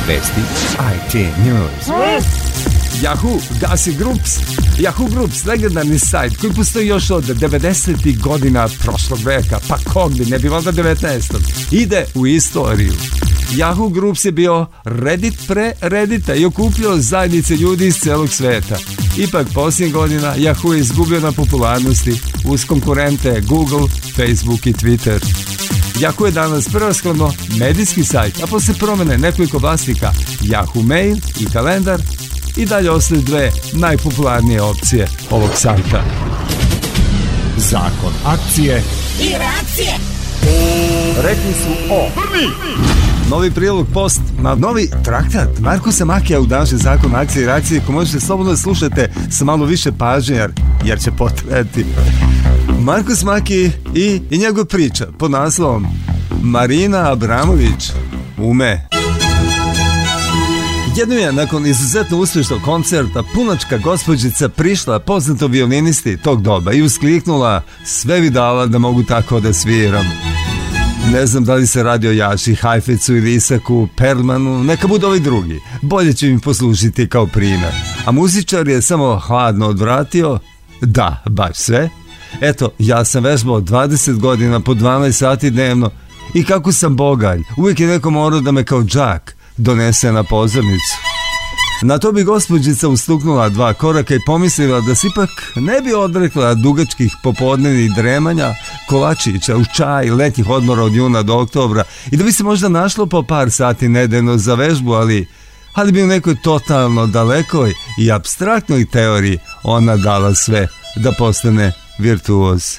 Vesti I T News. Yahoo gasi Groups. Yahoo Groups, legendarni sajt koji postoji još od devedesetih godina prošlog veka, pa kog bi ne bi valjda devetnaestog ide u istoriju. Yahoo Groups je bio Reddit pre Reddita i okupljao zajednice ljudi iz celog sveta. Ipak posljednjih godina Yahoo je izgubio na popularnosti uz konkurente Google, Facebook i Twitter. Yahoo je danas prevashodno medijski sajt, a posle promene nekoliko vlasnika Yahoo Mail i kalendar i dalje ostaju dve najpopularnije opcije ovog sajta. Zakon akcije I reakcije. rekli su o Novi prilog post na novi traktat Markusa Makija u danže zakon akcije i reakcije ko možete slobodno da slušate sa malo više pažnje jer, jer će potrebati. Markus Maki i, i njegova priča pod naslovom Marina Abramović ume. Jednom je nakon izuzetno uspješnog koncerta punačka gospođica prišla poznato violinisti tog doba i uskliknula sve bi dala da mogu tako da sviram. Ne znam da li se radi o Jaši Hajfecu ili Isaku Perlmanu, neka budu ovi drugi. Bolje će im poslužiti kao primjer. A muzičar je samo hladno odvratio, da, baš sve. Eto, ja sam vežbao dvadeset godina po dvanaest sati dnevno i kako sam bogalj, uvijek je neko morao da me kao džak donese na pozornicu. Na to bi gospođica ustuknula dva koraka i pomislila da se ipak ne bi odrekla dugačkih popodnevnih dremanja, kolačića, uz čaj, letnjih odmora od juna do oktobra i da bi se možda našlo po par sati nedeljno za vežbu, ali, ali bi u nekoj totalno dalekoj i apstraktnoj teoriji ona dala sve da postane virtuoz.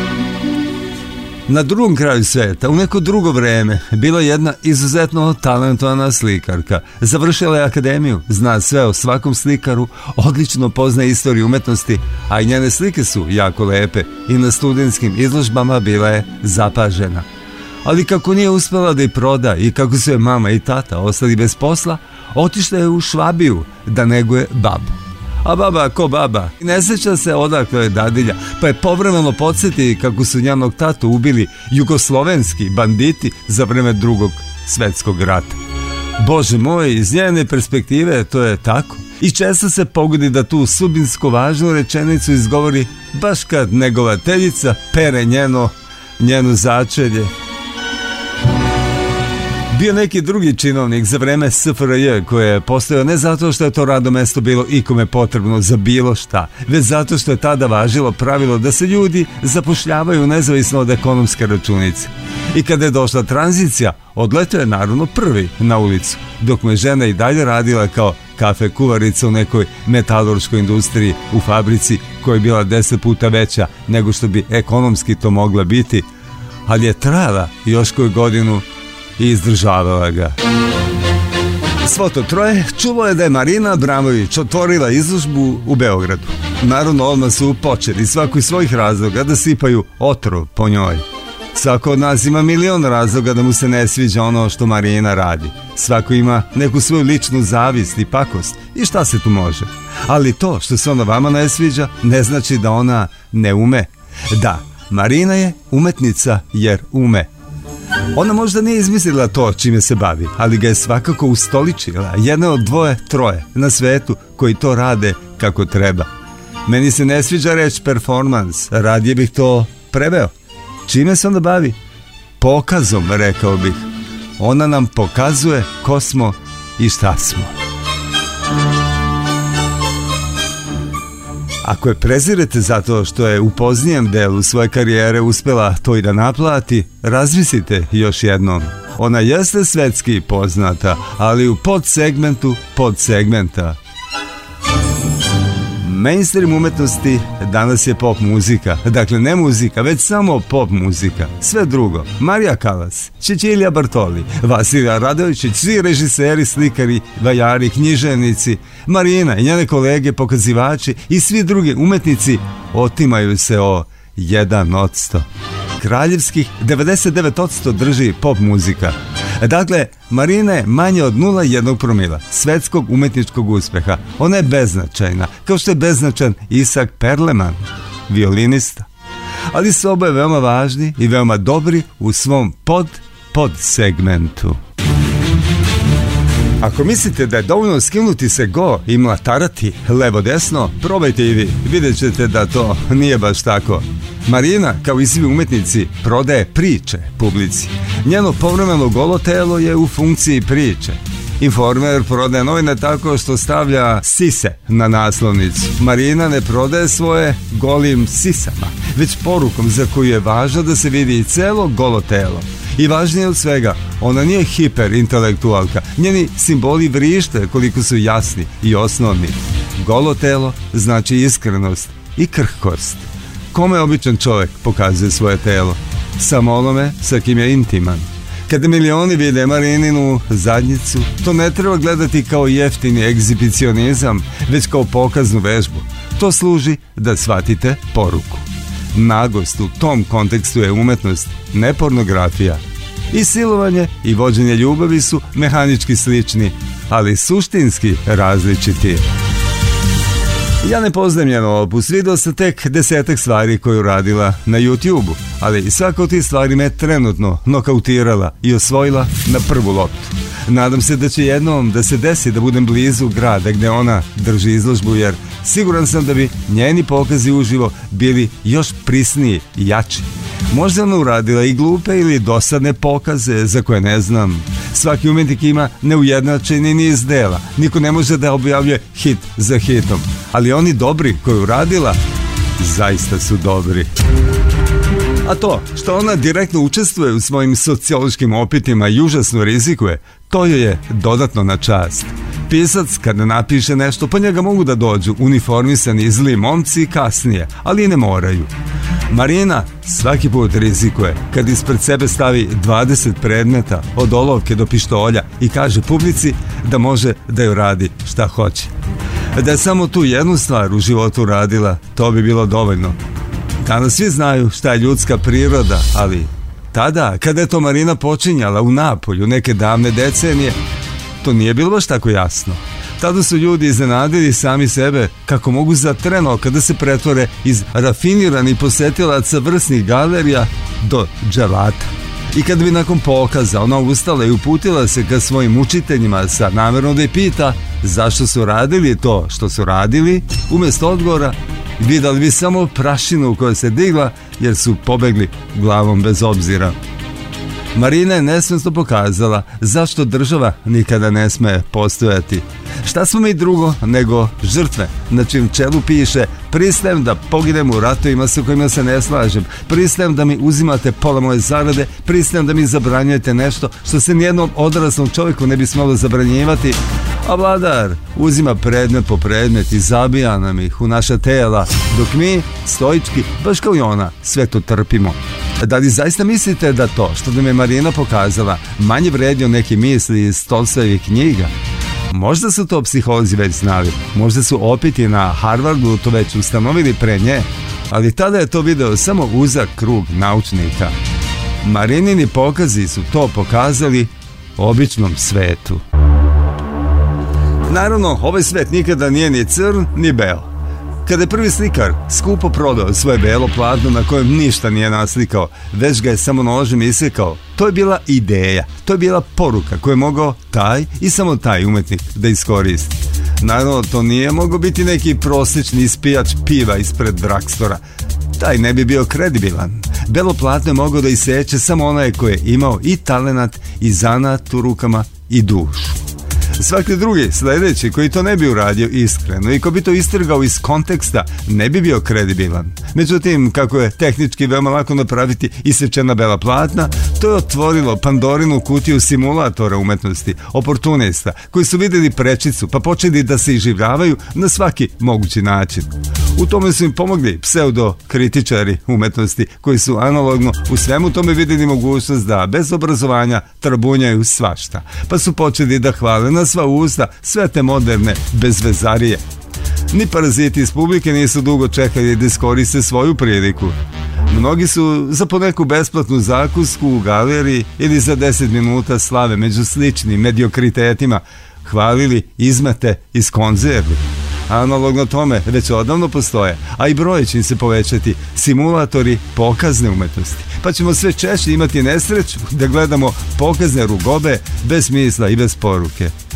Na drugom kraju sveta, u neko drugo vreme, bila jedna izuzetno talentovana slikarka. Završila je akademiju, zna sve o svakom slikaru, odlično poznaje istoriju umetnosti, a i njene slike su jako lepe i na studentskim izložbama bila je zapažena. Ali kako nije uspela da ih proda i kako su je mama i tata ostali bez posla, otišla je u Švabiju da neguje babu. A baba ko baba, ne sjeća se odakle je dadilja, pa je povremeno podsjeti kako su njenog tatu ubili jugoslovenski banditi za vreme drugog svetskog rata. Bože moj, iz njene perspektive to je tako. I često se pogodi da tu sudbinsko važnu rečenicu izgovori baš kad negovateljica pere njeno, njeno začelje. Bio neki drugi činovnik za vreme S F R J koji je postojao ne zato što je to radno mesto bilo ikome potrebno za bilo šta, već zato što je tada važilo pravilo da se ljudi zapošljavaju nezavisno od ekonomske računice. I kada je došla tranzicija, odletio je naravno prvi na ulicu, dok mu je žena i dalje radila kao kafe kuvarica u nekoj metalurškoj industriji u fabrici koja je bila deset puta veća nego što bi ekonomski to mogla biti, ali je trajala još koju godinu i izdržavala ga. Svo to troje čulo je da je Marina Abramović otvorila izložbu u Beogradu. Naravno, odmah su počeli svako iz svojih razloga da sipaju otrov po njoj. Svako od nas ima milion razloga da mu se ne sviđa ono što Marina radi. Svako ima neku svoju ličnu zavist i pakost i šta se tu može. Ali to što se ona vama ne sviđa ne znači da ona ne ume. Da, Marina je umetnica jer ume. Ona možda nije izmislila to čime se bavi, ali ga je svakako ustoličila, jedna od dvoje, troje na svetu koji to rade kako treba. Meni se ne sviđa reći performans, radije bih to preveo. Čime se onda bavi? Pokazom, rekao bih. Ona nam pokazuje ko smo i šta smo. Ako je prezirete zato što je u poznijem delu svoje karijere uspjela to i da naplati, razmislite još jednom. Ona jeste svetski poznata, ali u podsegmentu podsegmenta. Mainstream umetnosti danas je pop muzika, dakle ne muzika, već samo pop muzika. Sve drugo, Marija Kalas, Cecilia Bartoli, Vasilija Radovićić, svi režiseri, slikari, vajari, književnici, Marina i njene kolege, pokazivači i svi drugi umetnici otimaju se o jedan odsto. Kraljevskih devedeset devet posto drži pop muzika. Dakle, Marina je manje od nula zarez jedan promila svetskog umetničkog uspeha. Ona je beznačajna, kao što je beznačan Isak Perleman, violinista. Ali su oboje veoma važni i veoma dobri u svom pod, pod segmentu. Ako mislite da je dovoljno skinuti se go i mlatarati levo-desno, probajte i vi. Vidjet ćete da to nije baš tako. Marina, kao i svi umetnici, prodaje priče publici. Njeno povremeno golo telo je u funkciji priče. Informer prodaje novine tako što stavlja sise na naslovnicu. Marina ne prodaje svoje golim sisama, već porukom za koju je važno da se vidi i celo golo telo. I važnije od svega, ona nije hiperintelektualka, njeni simboli vrište koliko su jasni i osnovni. Golo telo znači iskrenost i krhkost. Kome običan čovjek pokazuje svoje telo? Samo onome sa kim je intiman. Kada milioni vide Marininu zadnjicu, to ne treba gledati kao jeftini egzibicionizam, već kao pokaznu vežbu. To služi da shvatite poruku. Nagost u tom kontekstu je umetnost, ne pornografija. I silovanje i vođenje ljubavi su mehanički slični, ali suštinski različiti. Ja ne poznajem njen opus, vidio sam tek desetak stvari koju radila na YouTube-u, ali svaka od tih stvari me trenutno nokautirala i osvojila na prvu loptu. Nadam se da će jednom da se desi da budem blizu grada gde ona drži izložbu, jer siguran sam da bi njeni pokazi uživo bili još prisniji i jači. Možda ona uradila i glupe ili dosadne pokaze za koje ne znam. Svaki umetnik ima neujednačeni niz dela. Niko ne može da objavljuje hit za hitom. Ali oni dobri koji uradila, zaista su dobri. A to što ona direktno učestvuje u svojim sociološkim opitima i užasno rizikuje, to joj je dodatno na čast. Pisac kada napiše nešto, pa njega mogu da dođu uniformisani zli momci kasnije, ali i ne moraju. Marina svaki put rizikuje kad ispred sebe stavi dvadeset predmeta od olovke do pištolja i kaže publici da može da joj radi šta hoće. Da je samo tu jednu stvar u životu radila, to bi bilo dovoljno. Danas svi znaju šta je ljudska priroda, ali tada, kada je to Marina počinjala u Napolju neke davne decenije, to nije bilo baš tako jasno. Tada su ljudi iznenadili sami sebe kako mogu za treno kada se pretvore iz rafiniranih posetilaca vrsnih galerija do dželata. I kad bi nakon pokaza ona ustala i uputila se ka svojim učiteljima sa namerom da je pita zašto su radili to što su radili, umjesto odgovora vidjeli bi samo prašinu koja se digla jer su pobegli glavom bez obzira. Marina je nesvjesno pokazala zašto država nikada ne sme postojati. Šta smo mi drugo nego žrtve, na čijem čelu piše pristajem da poginem u ratovima sa kojima se ne slažem, pristajem da mi uzimate pola moje zarade, pristajem da mi zabranjujete nešto što se nijednom odraslom čovjeku ne bi smelo zabranjivati, a vladar uzima predmet po predmet i zabija nam ih u naša tela, dok mi, stoički, baš kao i ona, sve to trpimo. Da li zaista mislite da to što nam je Marina pokazala manje vredi od neke misli iz Tolstojevih knjiga? Možda su to psiholozi već znali, možda su opiti na Harvardu to već ustanovili pre nje, ali tada je to video samo uzak krug naučnika. Marinini pokazi su to pokazali običnom svetu. Naravno, ovaj svet nikada nije ni crn, ni beo. Kada je prvi slikar skupo prodao svoje belo platno na kojem ništa nije naslikao, već ga je samo nožem isekao, to je bila ideja, to je bila poruka koju je mogao taj i samo taj umetnik da iskoristi. Naravno, to nije mogao biti neki prosječni ispijač piva ispred dragstora. Taj ne bi bio kredibilan. Belo platno je mogao da iseče samo onaj koji je imao i talenat i zanat u rukama i dušu. Svaki drugi sljedeći koji to ne bi uradio iskreno i ko bi to istrgao iz konteksta ne bi bio kredibilan. Međutim, kako je tehnički veoma lako napraviti isečena bela platna, to je otvorilo Pandorinu kutiju simulatora umetnosti, oportunista koji su vidjeli prečicu pa počeli da se iživljavaju na svaki mogući način. U tome su im pomogli pseudo-kritičari umetnosti koji su analogno u svemu tome vidjeli mogućnost da bez obrazovanja trabunjaju svašta, pa su počeli da hvale na sva usta sve te moderne bezvezarije. Ni paraziti iz publike nisu dugo čekali da iskoriste svoju priliku. Mnogi su za poneku besplatnu zakusku u galeriji ili za deset minuta slave među sličnim mediokritetima hvalili izmete iz konzervi. Analogno tome već odavno postoje, a i broj će im se povećati, simulatori pokazne umetnosti. Pa ćemo sve češće imati nesreću da gledamo pokazne rugobe bez smisla i bez poruke.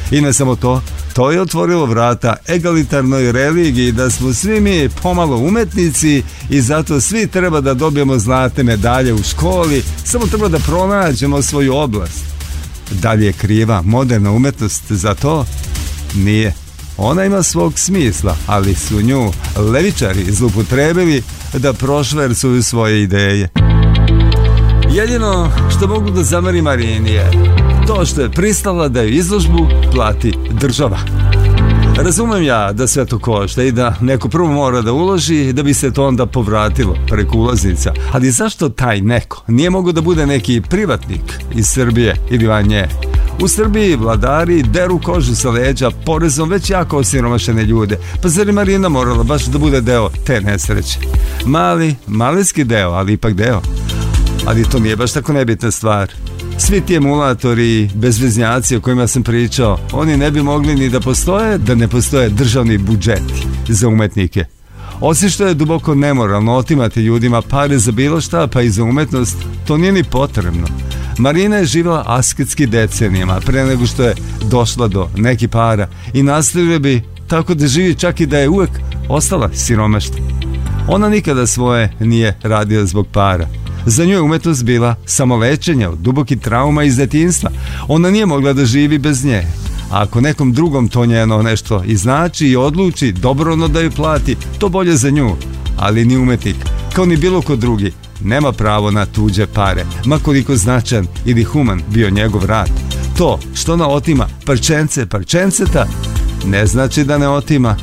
I ne samo to, to je otvorilo vrata egalitarnoj religiji da smo svi mi pomalo umetnici i zato svi treba da dobijemo zlatne medalje u školi, samo treba da pronađemo svoju oblast. Da li je kriva moderna umetnost za to? Nije. Ona ima svog smisla, ali su nju levičari zloupotrebili da prošvercuju svoje ideje. Jedino što mogu da zameri Marini je to što je pristala da ju izložbu plati država. Razumem ja da sve to košta i da neko prvo mora da uloži da bi se to onda povratilo preko ulaznica, ali zašto taj neko nije mogo da bude neki privatnik iz Srbije ili van nje? U Srbiji vladari deru kožu sa leđa porezom već jako osiromašene ljude, pa zar je Marina morala baš da bude deo te nesreće? Mali, malinski deo, ali ipak deo. Ali to nije baš tako nebitna stvar. Svi ti emulatori i bezveznjaci o kojima sam pričao, oni ne bi mogli ni da postoje da ne postoje državni budžeti za umetnike. Osim što je duboko nemoralno otimati ljudima pare za bilo šta, pa i za umetnost, to nije ni potrebno. Marina je živjela asketski decenijama pre nego što je došla do nekih para i nastavila bi tako da živi čak i da je uvek ostala siromašna. Ona nikada svoje nije radila zbog para. Za nju je umetnost bila samo lečenje od dubokih trauma iz detinjstva. Ona nije mogla da živi bez nje. A ako nekom drugom to njeno nešto i znači i odluči dobrovoljno da ju plati, to bolje za nju. Ali ni umetnik, kao ni bilo ko drugi, nema pravo na tuđe pare, ma koliko značajan ili human bio njegov rad. To što ona otima parčence parčenceta, ne znači da ne otima.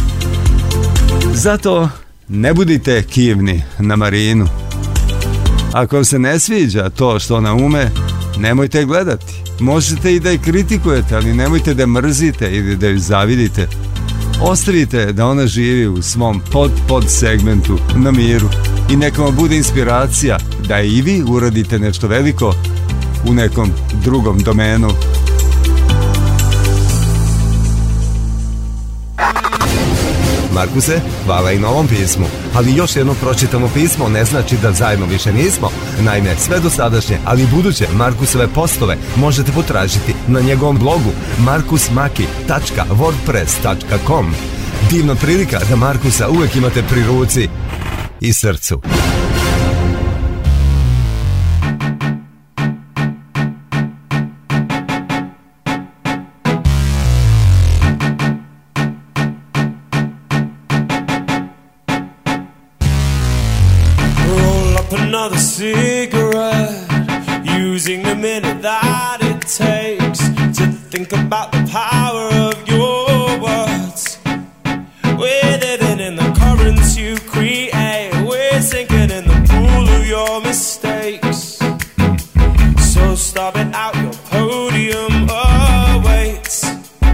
Zato ne budite kivni na Marinu. Ako vam se ne sviđa to što ona ume, nemojte je gledati. Možete i da je kritikujete, ali nemojte da je mrzite ili da ju zavidite. Ostavite da ona živi u svom pod pod segmentu na miru i neka vam bude inspiracija da i vi uradite nešto veliko u nekom drugom domenu. Markuse, hvala i na ovom pismu, ali još jedno pročitamo pismo ne znači da zajedno više nismo. Naime, sve dosadašnje, ali i buduće Markusove postove možete potražiti na njegovom blogu markus maki tačka wordpress tačka com. Divna prilika da Markusa uvek imate pri ruci i srcu. Another cigarette, using the minute that it takes to think about the power of your words. We're living in the currents you create, we're sinking in the pool of your mistakes. So stop it out, your podium awaits.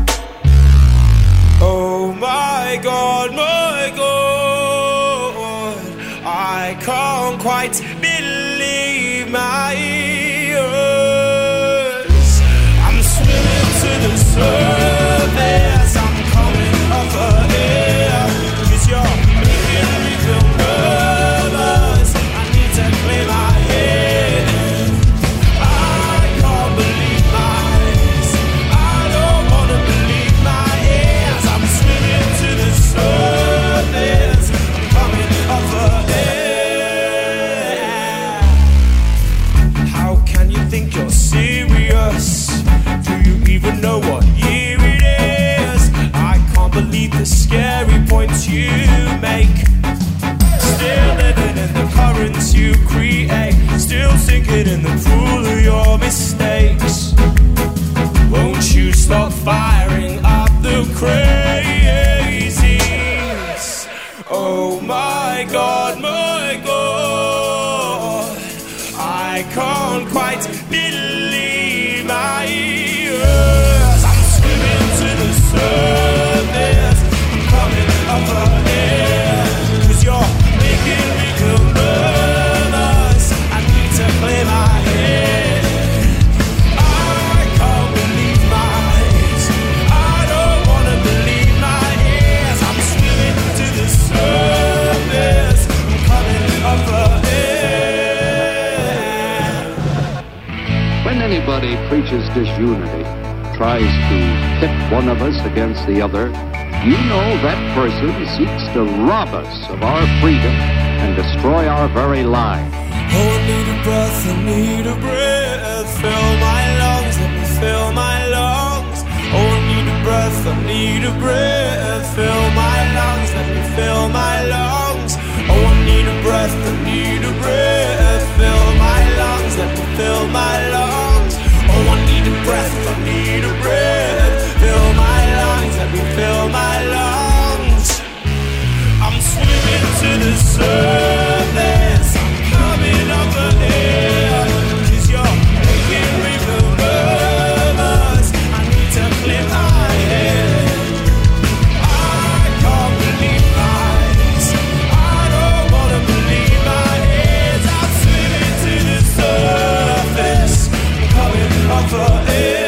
Oh my God, my God, I can't quite believe my ears. I'm swimming to the surface, I'm coming up for air, 'cause you're making me feel nervous, I need to clear my head. I can't believe my eyes, I don't wanna believe my ears. I'm swimming to the surface, I'm coming up for air. Think you're serious? Do you even know what year it is? I can't believe the scary points you make. Still living in the currents you create, still sinking in the pool of your mistakes. Won't you stop firing up the crazies? Oh my God, my God, I can't quite believe my ears. I'm swimming to the surface, I'm coming up for air, 'cause you're making me feel nervous, I need to clear my head. I can't believe my eyes, I don't wanna believe my ears. I'm swimming to the surface, I'm coming up for air. When anybody preaches disunity, tries to pit one of us against the other, you know that person seeks to rob us of our freedom and destroy our very lives. Oh, I need a breath, I need a breath. Fill my lungs, let me fill my lungs. Oh, I need a breath, I need a breath. Fill my lungs, let me fill my lungs. Oh, I need a breath, I need a breath. Fill my lungs, let me fill my lungs. Oh, I need a breath, I need a breath. Fill my lungs, let me fill my lungs. I'm swimming to the surface, I'm coming up the air. 'Cause you're making me feel nervous, I need to clear my head. I can't believe my eyes, I don't wanna believe my ears. I'm swimming to the surface, I'm coming up the air.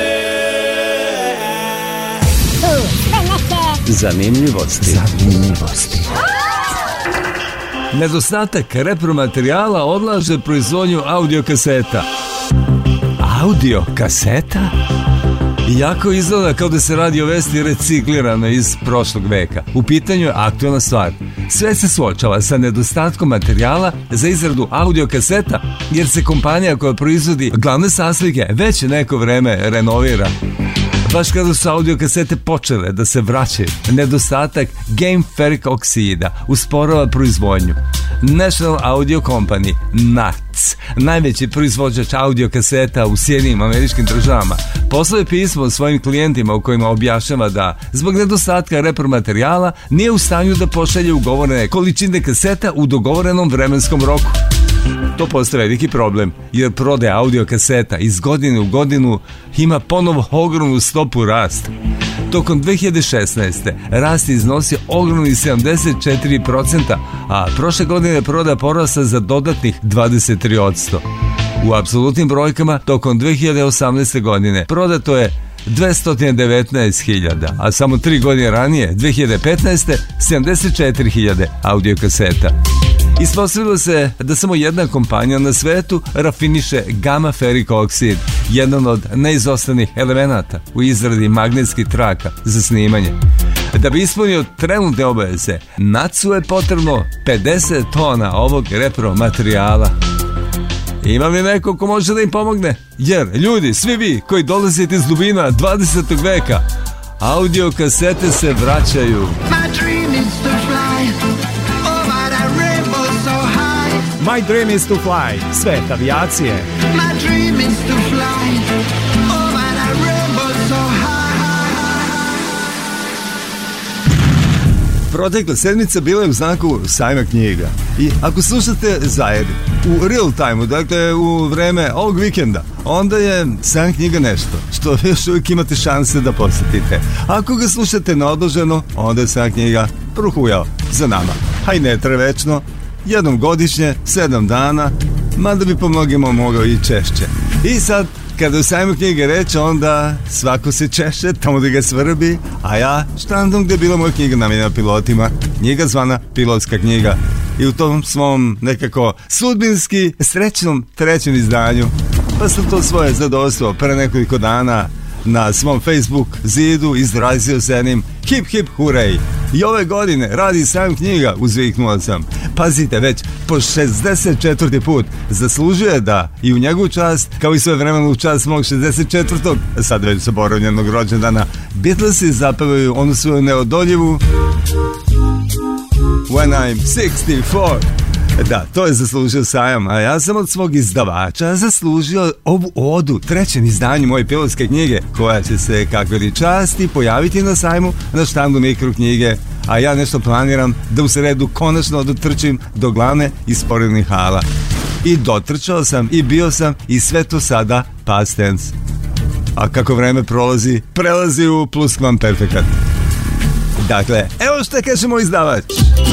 Zanimljivosti. Zanimljivosti. Nedostatak repromaterijala odlaže proizvodnju audio kaseta. Audio kaseta? Iako izgleda kao da se radi o vesti reciklirano iz prošlog veka. U pitanju je aktualna stvar. Sve se suočava sa nedostatkom materijala za izradu audio kaseta, jer se kompanija koja proizvodi glavne sastojke već neko vreme renovira. Baš kada su audio kasete počele da se vraćaju, nedostatak game ferric oksida usporava proizvodnju. National Audio Company, N A C, najveći proizvođač audio kaseta u Sjedinjenim Američkim Državama, poslao je pismo svojim klijentima u kojima objašnjava da zbog nedostatka repromaterijala nije u stanju da pošalje ugovorene količine kaseta u dogovorenom vremenskom roku. To postaje veliki problem, jer prodaja audio kaseta iz godine u godinu ima ponovo ogromnu stopu rasta. Tokom dve hiljade šesnaeste. rast iznosio ogromni sedamdeset četiri posto, a prošle godine je prodaja porasla za dodatnih dvadeset tri posto. U apsolutnim brojkama, tokom dve hiljade osamnaeste. godine prodato je dvesta devetnaest hiljada, a samo tri godine ranije, dve hiljade petnaeste. sedamdeset četiri hiljade audio kaseta. Ispostavilo se da samo jedna kompanija na svetu rafiniše gamma ferric oksid, jedan od neizostavnih elemenata u izradi magnetskih traka za snimanje. Da bi ispunio trenutne obaveze, N A C-u je potrebno pedeset tona ovog repromaterijala. Ima li neko ko može da im pomogne? Jer, ljudi, svi vi koji dolazite iz dubina dvadesetog veka, audio kasete se vraćaju. My dream is to fly, svet avijacije. My dream is to fly over that rainbow so high. Protekla sedmica bila je u znaku sajma knjiga. I ako slušate zajedno, u real time, dakle u vreme ovog vikenda, onda je sajam knjiga nešto što još uvijek imate šanse da posjetite. Ako ga slušate neodloženo, onda je sajam knjiga prohujao za nama. Haj ne trevečno, jednom godišnje, sedam dana, mada bi po mnogima mogao i češće. I sad, kada u sajmu knjige reče, onda svako se češe tamo da ga svrbi, a ja štandom gde je bila moja knjiga namijenjena pilotima, knjiga zvana Pilotska knjiga. I u tom svom nekako sudbinski srećnom trećem izdanju, pa sam to svoje zadovoljstvo pre nekoliko dana na svom Facebook zidu izrazio se jednim hip hip hurej. I ove godine radi sajam knjiga, uzviknuo sam. Pazite, već po šezdeset četvrti put zaslužuje da i u njegovu čast, kao i sve vremenu u čast mog šezdeset četvrtog sad već zaboravljenog rođendana, Beatlesi zapevaju onu svoju neodoljivu When I'm sixty-four. Da, to je zaslužio sajam, a ja sam od svog izdavača zaslužio ovu odu trećem izdanju moje pilotske knjige, koja će se, kakve li časti, pojaviti na sajmu na štandu mikroknjige, a ja nešto planiram da u sredu konačno dotrčim do glavne isporednih hala. I dotrčao sam i bio sam i sve to sada past tense. A kako vreme prolazi, prelazi u pluskvamperfekat. Dakle, evo što kaže moj izdavač.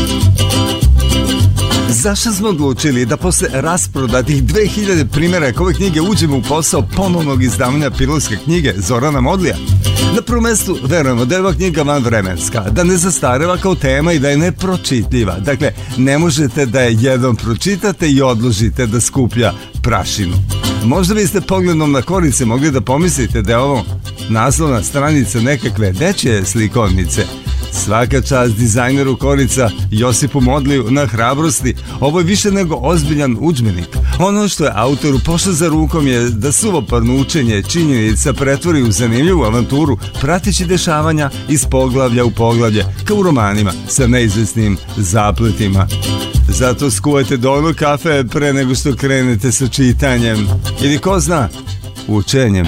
Zašto smo odlučili da posle rasprodatih dve hiljade primjeraka ove knjige uđemo u posao ponovnog izdavanja pilotske knjige Zorana Modlija? Na prvom mestu verujemo da je ova knjiga vanvremenska, da ne zastareva kao tema i da je nepročitljiva. Dakle, ne možete da je jednom pročitate i odložite da skuplja prašinu. Možda biste pogledom na korice mogli da pomislite da je ovo naslovna stranica nekakve dečje slikovnice. Svaka čast dizajneru korica Josipu Modliju na hrabrosti. Ovo je više nego ozbiljan udžbenik. Ono što je autoru pošlo za rukom je da suvoparno učenje činjenica pretvori u zanimljivu avanturu, prateći dešavanja iz poglavlja u poglavlje, kao u romanima sa neizvesnim zapletima. Zato skuvajte dovoljno kafe pre nego što krenete sa čitanjem ili ko zna, učenjem.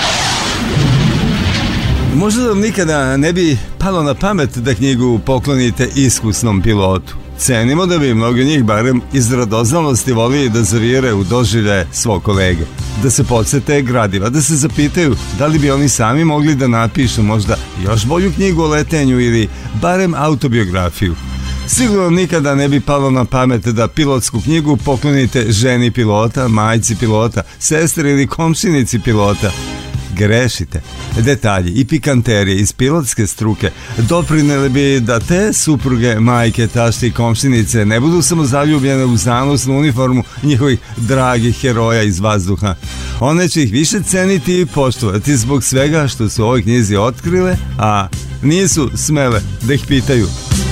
Možda vam nikada ne bi palo na pamet da knjigu poklonite iskusnom pilotu. Cenimo da bi mnogi njih barem iz radoznalosti volili da zavire u doživlje svog kolege, da se podsete gradiva, da se zapitaju da li bi oni sami mogli da napišu možda još bolju knjigu o letenju ili barem autobiografiju. Sigurno nikada ne bi palo na pamet da pilotsku knjigu poklonite ženi pilota, majci pilota, sestri ili komšinici pilota. Grešite. Detalji i pikanterije iz pilotske struke doprineli bi da te supruge, majke, tašte i komšinice ne budu samo zaljubljene u zanosnu uniformu njihovih dragih heroja iz vazduha. One će ih više ceniti i poštovati zbog svega što su u ovoj knjizi otkrile, a nisu smele da ih pitaju.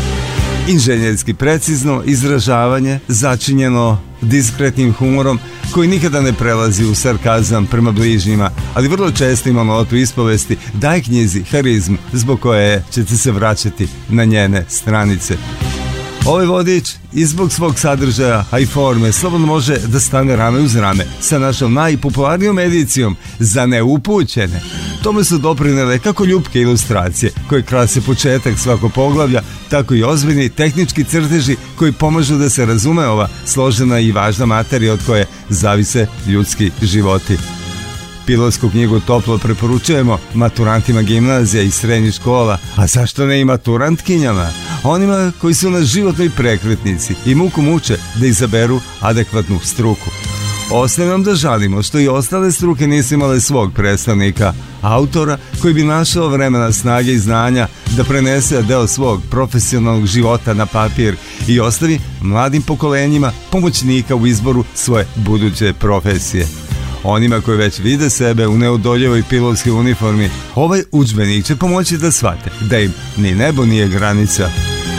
Inženjerski precizno izražavanje, začinjeno diskretnim humorom, koji nikada ne prelazi u sarkazam prema bližnjima, ali vrlo često ima notu ispovesti, daje knjizi harizmu zbog koje ćete se vraćati na njene stranice. Ovaj vodič i zbog svog sadržaja, a i forme, slobodno može da stane rame uz rame sa našom najpopularnijom edicijom za neupućene. Tome su doprinele kako ljupke ilustracije koje krase početak svakog poglavlja, tako i ozbiljni tehnički crteži koji pomažu da se razume ova složena i važna materija od koje zavise ljudski životi. Pilotsku knjigu toplo preporučujemo maturantima gimnazija i srednjih škola, a zašto ne i maturantkinjama? Onima koji su na životnoj prekretnici i muku muče da izaberu adekvatnu struku. Ostaje nam da žalimo što i ostale struke nisu imale svog predstavnika, autora koji bi našao vremena, snage i znanja da prenese deo svog profesionalnog života na papir i ostavi mladim pokolenjima pomoćnika u izboru svoje buduće profesije. Onima koji već vide sebe u neodoljivoj pilotskoj uniformi, ovaj udžbenik će pomoći da shvate da im ni nebo nije granica.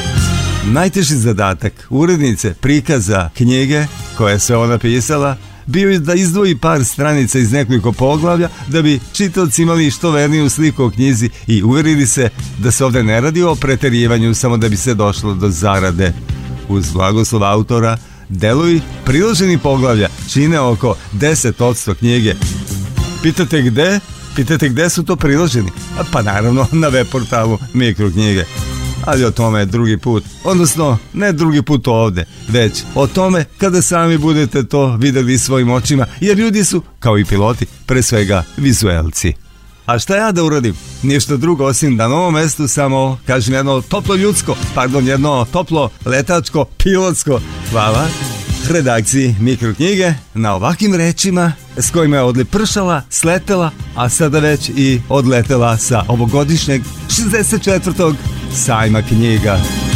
Najteži zadatak urednice prikaza knjige koja se ona pisala bio je da izdvoji par stranica iz nekoliko poglavlja da bi čitaoci imali što verniju sliku o knjizi i uverili se da se ovdje ne radi o preterivanju samo da bi se došlo do zarade. Uz blagoslov autora, delovi priloženi poglavlja čine oko deset posto knjige. Pitate gde? Pitate gde su to priloženi? Pa naravno na web portalu Mikroknjige. Ali o tome drugi put, odnosno ne drugi put ovde, već o tome kada sami budete to videli svojim očima, jer ljudi su, kao i piloti, pre svega vizuelci. A šta ja da uradim? Ništa drugo osim da na ovom mestu samo kažem jedno toplo ljudsko, pardon, jedno toplo letačko, pilotsko hvala redakciji Mikroknjige na ovakvim rečima s kojima je odlepršala, sletela, a sada već i odletela sa ovogodišnjeg šezdeset četvrtog sajma knjiga.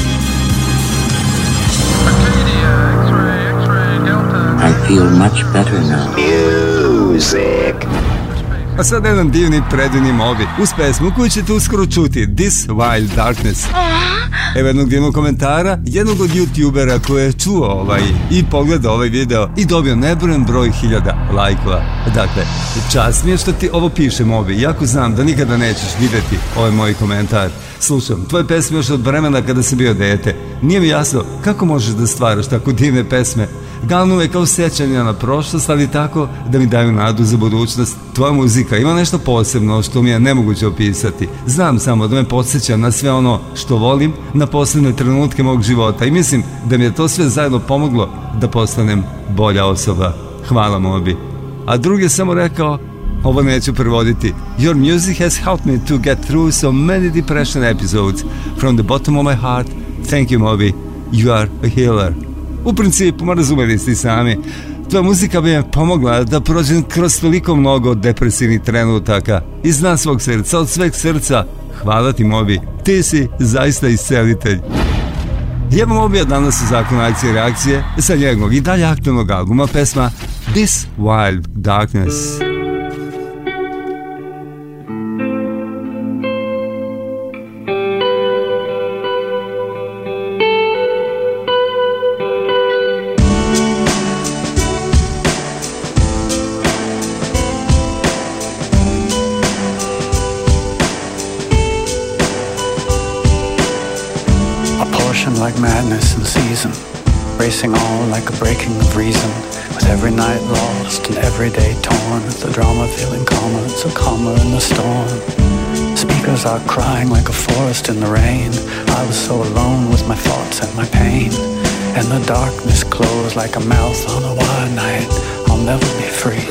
I feel much better now. Music. A sad jedan divni, predivni mobi uz pesmu koju ćete uskoro čuti, This Wild Darkness. Evo jednog divnog komentara jednog od youtubera koji je čuo ovaj i pogledao ovaj video i dobio nebrojen broj hiljada lajkova. Dakle, čast mi je što ti ovo piše, mobi, iako znam da nikada nećeš vidjeti ovaj moj komentar. Slušam tvoje pesme još od vremena kada sam bio dete. Nije mi jasno kako možeš da stvaraš tako divne pesme. Glavno je kao sećanja na prošlost, ali tako da mi daju nadu za budućnost. Tvoja muzika ima nešto posebno što mi je nemoguće opisati. Znam samo da me podsjeća na sve ono što volim, na posebne trenutke mog života i mislim da mi je to sve zajedno pomoglo da postanem bolja osoba. Hvala, mobi. A drugi je samo rekao, ovo neću prevoditi. Your music has helped me to get through so many depression episodes. From the bottom of my heart, thank you, Mobi. You are a healer. U principu, ma razumeli ste sami, tvoja muzika bi me pomogla da prođem kroz toliko mnogo depresivnih trenutaka. Iz dna svog srca, od sveg srca, hvala ti, Mobi. Ti si zaista iscelitelj. Jebo Mobija danas u zakonu akcije i reakcije sa njegovog i dalje aktualnog albuma pesma This Wild Darkness. passion like madness in season, racing on like a breaking of reason, with every night lost and every day torn, the drama feeling calmer, so calmer in the storm. Speakers are crying like a forest in the rain. I was so alone with my thoughts and my pain, and the darkness closed like a mouth on a wild night. I'll never be free.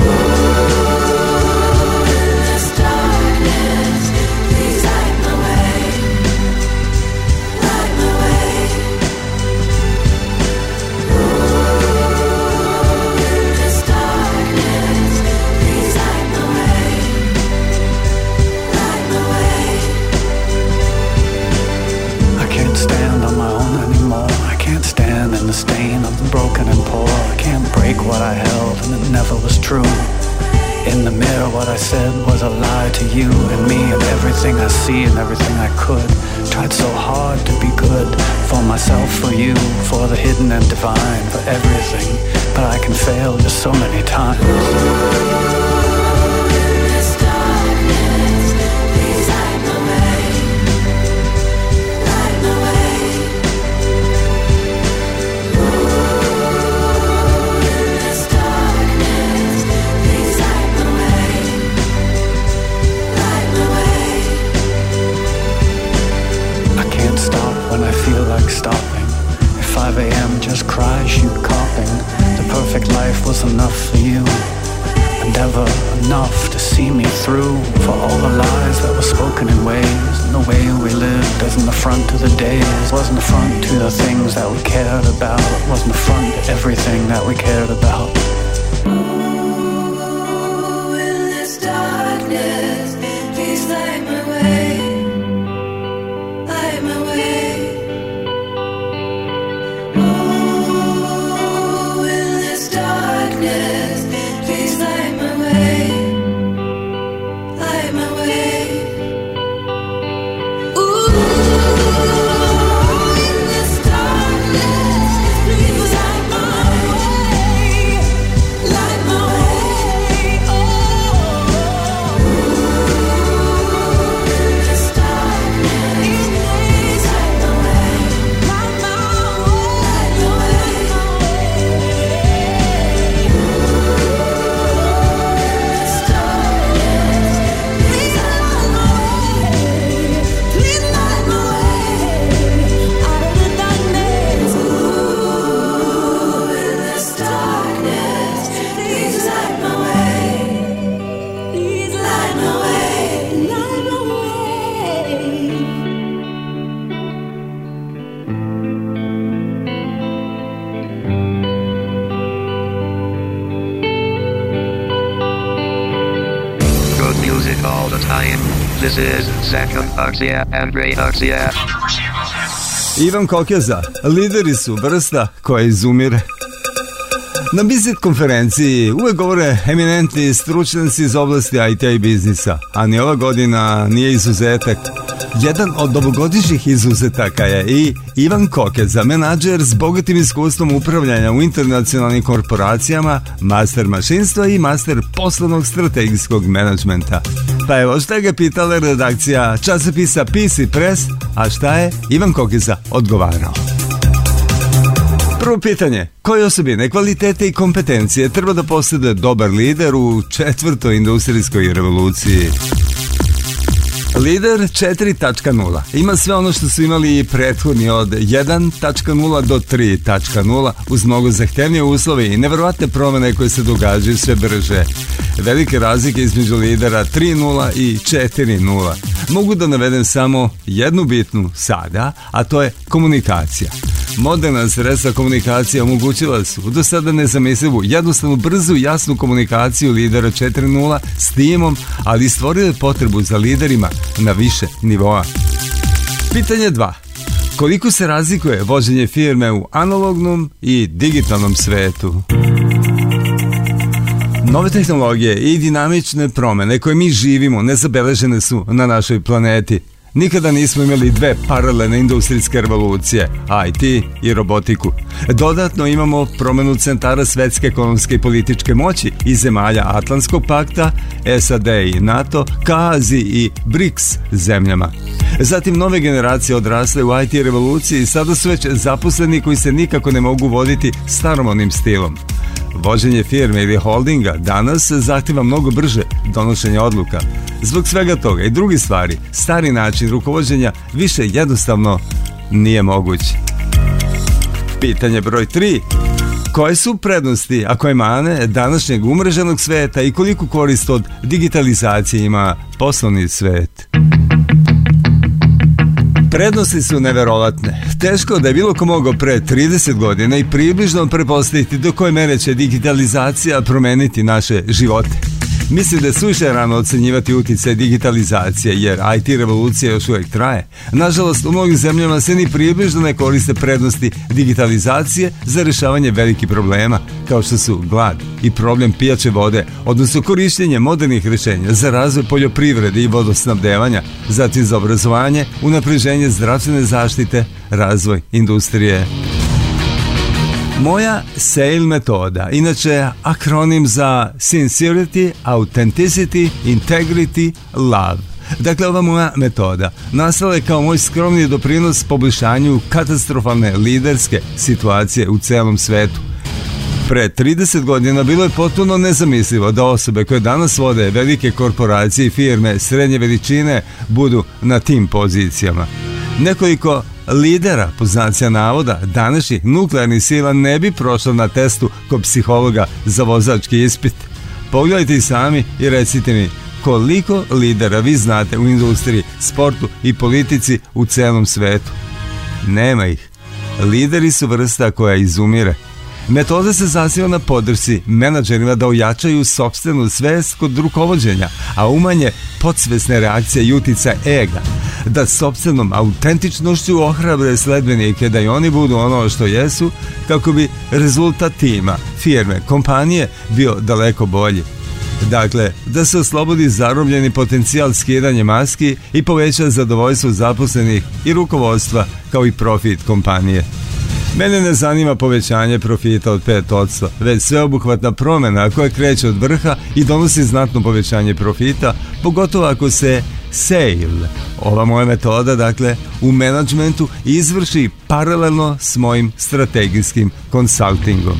In the stain of the broken and poor, I can't break what I held and it never was true. In the mirror what I said was a lie to you and me and everything I see and everything I could. Tried so hard to be good for myself, for you, for the hidden and divine, for everything, but I can fail just so many times. Stopping at five a.m. just cry, shoot coughing. The perfect life was enough for you, and never enough to see me through. For all the lies that were spoken in ways, and the way we lived as an affront to the days. Wasn't affront to the things that we cared about, it wasn't affront to everything that we cared about. Ooh, in this darkness, please light my way, light my way. Please light my way, light my way. Ooh, in this darkness, please light my way, light my way. Oh, ooh, in this darkness, please light my way, light my way, light my way. All the time. This is Zakon Arxia and Ray Arxia. Ivan Kokeza, lideri su vrsta koja izumire. Na Bizit konferenciji uvek govore eminentni stručnjaci iz oblasti I T i biznisa, a ni ova godina nije izuzetak. Jedan od ovogodišnjih izuzetaka je i Ivan Kokeza, menadžer s bogatim iskustvom upravljanja u internacionalnim korporacijama, master mašinstva i master poslovnog strategijskog menadžmenta. Pa evo šta ga pitala redakcija časopisa P C Press, a šta je Ivan Kokeza odgovarao. Prvo pitanje, koje osobine, kvalitete i kompetencije treba da posjeduje dobar lider u četvrtoj industrijskoj revoluciji? Lider četiri tačka nula ima sve ono što su imali i prethodni od jedan tačka nula do tri tačka nula uz mnogo zahtevnije uslove i neverovatne promene koje se događaju sve brže. Velike razlike između lidera tri nula i četiri nula. Mogu da navedem samo jednu bitnu sada, a to je komunikacija. Moderna sredstva komunikacije omogućila su do sada nezamislivu, jednostavnu, brzu i jasnu komunikaciju lidera četiri nula s timom, ali stvorile potrebu za liderima na više nivoa. Pitanje dva. Koliko se razlikuje vođenje firme u analognom i digitalnom svetu? Nove tehnologije i dinamične promene koje mi živimo nezabeležene su na našoj planeti. Nikada nismo imali dve paralelne industrijske revolucije, I T i robotiku. Dodatno imamo promenu centara svetske ekonomske i političke moći i zemalja Atlantskog pakta, S A D i NATO, ka Aziji i B R I C S zemljama. Zatim nove generacije odrasle u I T revoluciji i sada su već zaposleni koji se nikako ne mogu voditi staromodnim stilom. Vođenje firme ili holdinga danas zahtjeva mnogo brže donošenje odluka. Zbog svega toga i drugi stvari, stari način rukovođenja više jednostavno nije moguć. Pitanje broj tri. Koje su prednosti, a koje mane današnjeg umreženog sveta i koliko korist od digitalizacije ima poslovni svet? Prednosti su neverovatne. Teško da je bilo ko mogao pre trideset godina i približno prepostaviti do koje mere će digitalizacija promeniti naše živote. Mislim da je suviše rano ocenjivati utjecaj digitalizacije, jer I T revolucija još uvijek traje. Nažalost, u mnogim zemljama se ni približno ne koriste prednosti digitalizacije za rješavanje velikih problema, kao što su glad i problem pijaće vode, odnosno korištenje modernih rješenja za razvoj poljoprivrede i vodosnabdevanja, zatim za obrazovanje, unapređenje zdravstvene zaštite, razvoj industrije. Moja S A I L metoda, inače akronim za Sincerity, Authenticity, Integrity, Love. Dakle, ova moja metoda nastala je kao moj skromni doprinos poboljšanju katastrofalne liderske situacije u celom svetu. Pre trideset godina bilo je potpuno nezamislivo da osobe koje danas vode velike korporacije i firme srednje veličine budu na tim pozicijama. Nekoliko lidera, po znacima navoda, današnjih nuklearnih sila ne bi prošlo na testu kod psihologa za vozački ispit. Pogledajte i sami i recite mi koliko lidera vi znate u industriji, sportu i politici u celom svetu. Nema ih. Lideri su vrsta koja izumire. Metoda se zasniva na podršci menadžerima da ojačaju sopstvenu svest kod rukovođenja, a umanje podsvesne reakcije i uticaj ega, da sopstvenom autentičnošću ohrabre sledbenike da i oni budu ono što jesu, kako bi rezultat tima, firme, kompanije bio daleko bolji. Dakle, da se oslobodi zarobljeni potencijal skidanja maski i poveća zadovoljstvo zaposlenih i rukovodstva kao i profit kompanije. Mene ne zanima povećanje profita od pet posto, već sveobuhvatna promjena koja kreće od vrha i donosi znatno povećanje profita, pogotovo ako se S A I L, ova moja metoda, dakle, u menadžmentu izvrši paralelno s mojim strategijskim konsultingom.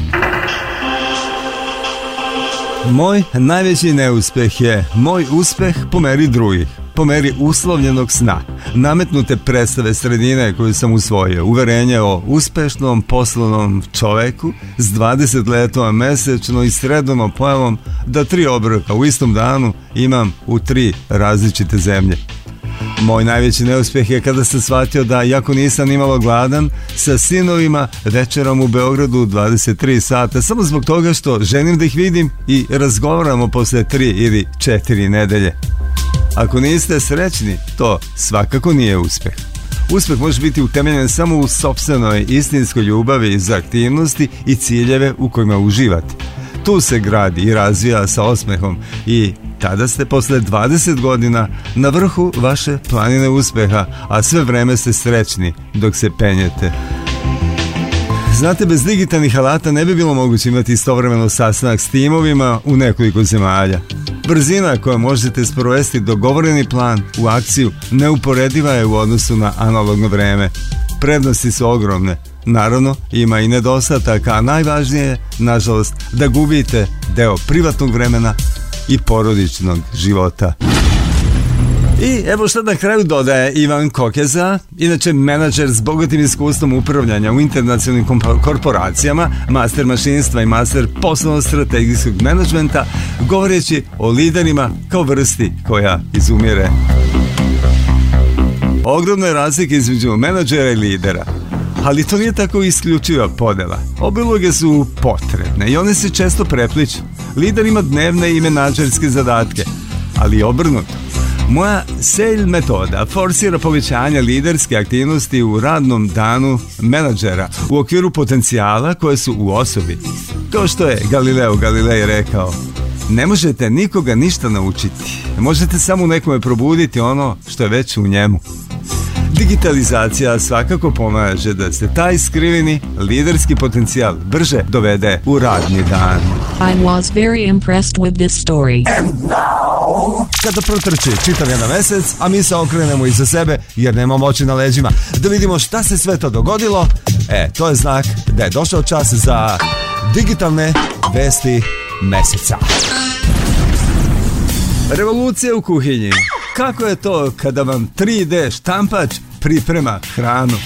Moj najveći neuspeh je moj uspeh po meri drugih, po meri uslovljenog sna, nametnute predstave sredine koju sam usvojio, uverenje o uspešnom poslovnom čoveku s dvadeset letova mesečno i sredovnom pojavom da tri obroka u istom danu imam u tri različite zemlje. Moj najveći neuspjeh je kada sam shvatio da, iako nisam nimalo gladan, sa sinovima večerom u Beogradu u dvadeset tri sata, samo zbog toga što želim da ih vidim i razgovaramo posle tri ili četiri nedelje. Ako niste srećni, to svakako nije uspjeh. Uspjeh može biti utemeljen samo u sopstvenoj istinskoj ljubavi za aktivnosti i ciljeve u kojima uživate. Tu se gradi i razvija sa osmehom i tada ste posle dvadeset godina na vrhu vaše planine uspjeha, a sve vreme ste srećni dok se penjete. Znate, bez digitalnih alata ne bi bilo moguće imati istovremeno sastanak s timovima u nekoliko zemalja. Brzina koja možete sprovesti dogovoreni plan u akciju neuporediva je u odnosu na analogno vreme. Prednosti su ogromne. Naravno, ima i nedostataka, a najvažnije je, nažalost, da gubite deo privatnog vremena i porodičnog života. I evo što na kraju dodaje Ivan Kokeza, inače menadžer s bogatim iskustvom upravljanja u internacionalnim korporacijama, master mašinstva i master poslovno-strategijskog menadžmenta, govoreći o liderima kao vrsti koja izumire. Ogromna je razlika između menadžera i lidera, ali to nije tako isključiva podela. Obe uloge su potrebne i one se često prepliču. Lider ima dnevne i menadžerske zadatke, ali obrnuto. Moja S A I L metoda forsira povećanje liderske aktivnosti u radnom danu menadžera u okviru potencijala koje su u osobi. Kao što je Galileo Galilei rekao, ne možete nikoga ništa naučiti, možete samo nekome probuditi ono što je već u njemu. Digitalizacija svakako pomaže da se taj skriveni liderski potencijal brže dovede u radni dan. I was very impressed with this story. And now Kada protrči čitav jedan mesec, a mi se okrenemo iza sebe jer nemamo oči na leđima. Da vidimo šta se sve to dogodilo, e, to je znak da je došao čas za digitalne vesti meseca. Revolucija u kuhinji. Kako je to kada vam tri D štampač priprema hranu?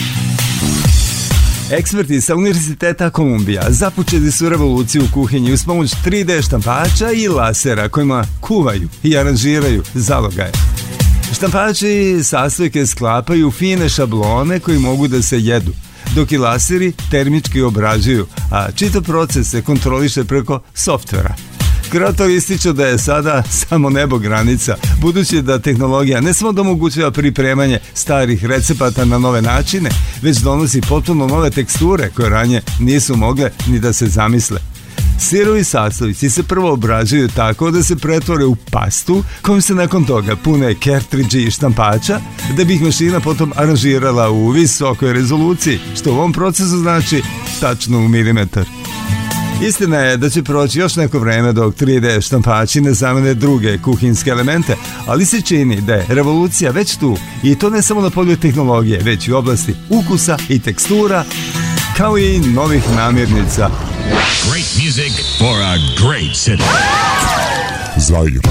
Eksperti sa Univerziteta Kolumbija započeli su revoluciju u kuhinji uz pomoć tri D štampača i lasera kojima kuvaju i aranžiraju zalogaje. Štampači sastojke sklapaju u fine šablone koji mogu da se jedu, dok i laseri termički obrađuju, a čitav proces se kontroliše preko softvera. Kreator ističe da je sada samo nebo granica, budući da tehnologija ne samo da omogućava pripremanje starih recepata na nove načine, već donosi potpuno nove teksture koje ranije nisu mogle ni da se zamisle. Sirovi sastojci se prvo obrađuju tako da se pretvore u pastu, kojom se nakon toga pune kertridži i štampača, da bi ih mašina potom aranžirala u visokoj rezoluciji, što u ovom procesu znači tačno u milimetar. Istina je da će proći još neko vreme dok tri D štampači ne zamene druge kuhinske elemente, ali se čini da je revolucija već tu, i to ne samo na polju tehnologije, već i u oblasti ukusa i tekstura, kao i novih namirnica. Great music for a great city. Zaire.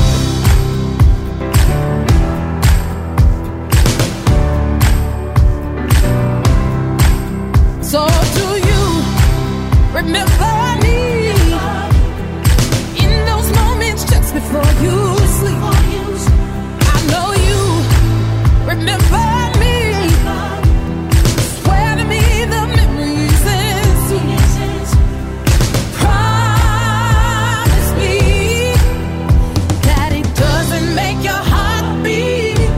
So do you remember before you sleep? I know you remember me. Swear to me the memories and sweet. Promise me that it doesn't make your heart beat.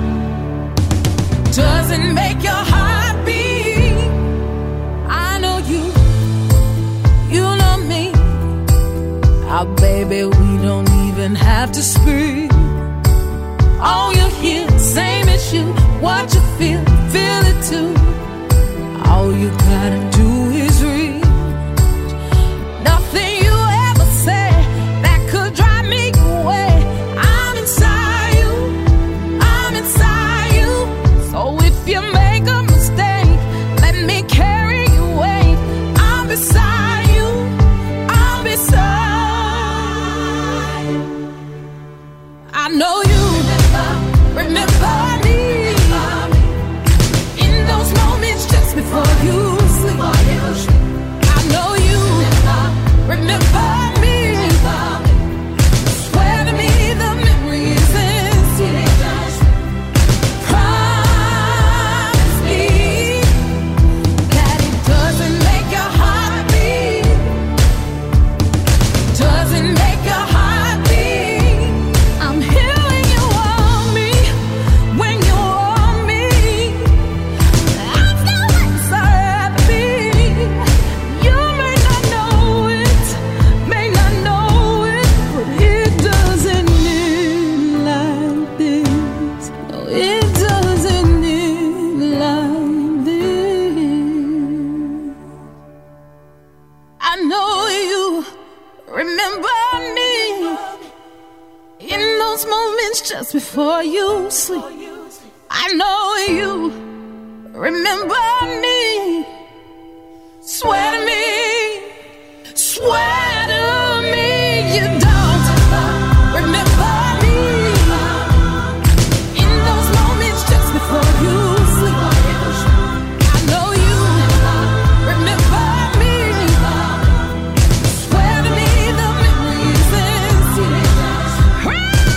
Doesn't make your heart beat. I know you. You know me. Oh, baby, we don't have to speak. All you hear, same as you. What you feel, feel it too. All you gotta do is reach. Nothing you ever say that could drive me away. I'm inside you, I'm inside you. So if you make a mistake, let me carry your weight. I'm beside you, I'm beside. I know you remember me in those moments just before you sleep. I know you remember me. Swear to me the memories and sweet. Promise me that it doesn't make your heart beat. Doesn't make your heart beat. I'm here when you want me, when you want me. I'm still inside me. You may not know it, may not know it, but it doesn't end like this. No, it doesn't end like this. I know you remember me in those moments just before you sleep. I know you remember me. Swear to me, swear to me you don't remember me in those moments just before you sleep. I know you remember me. Swear to me the memories and sweet.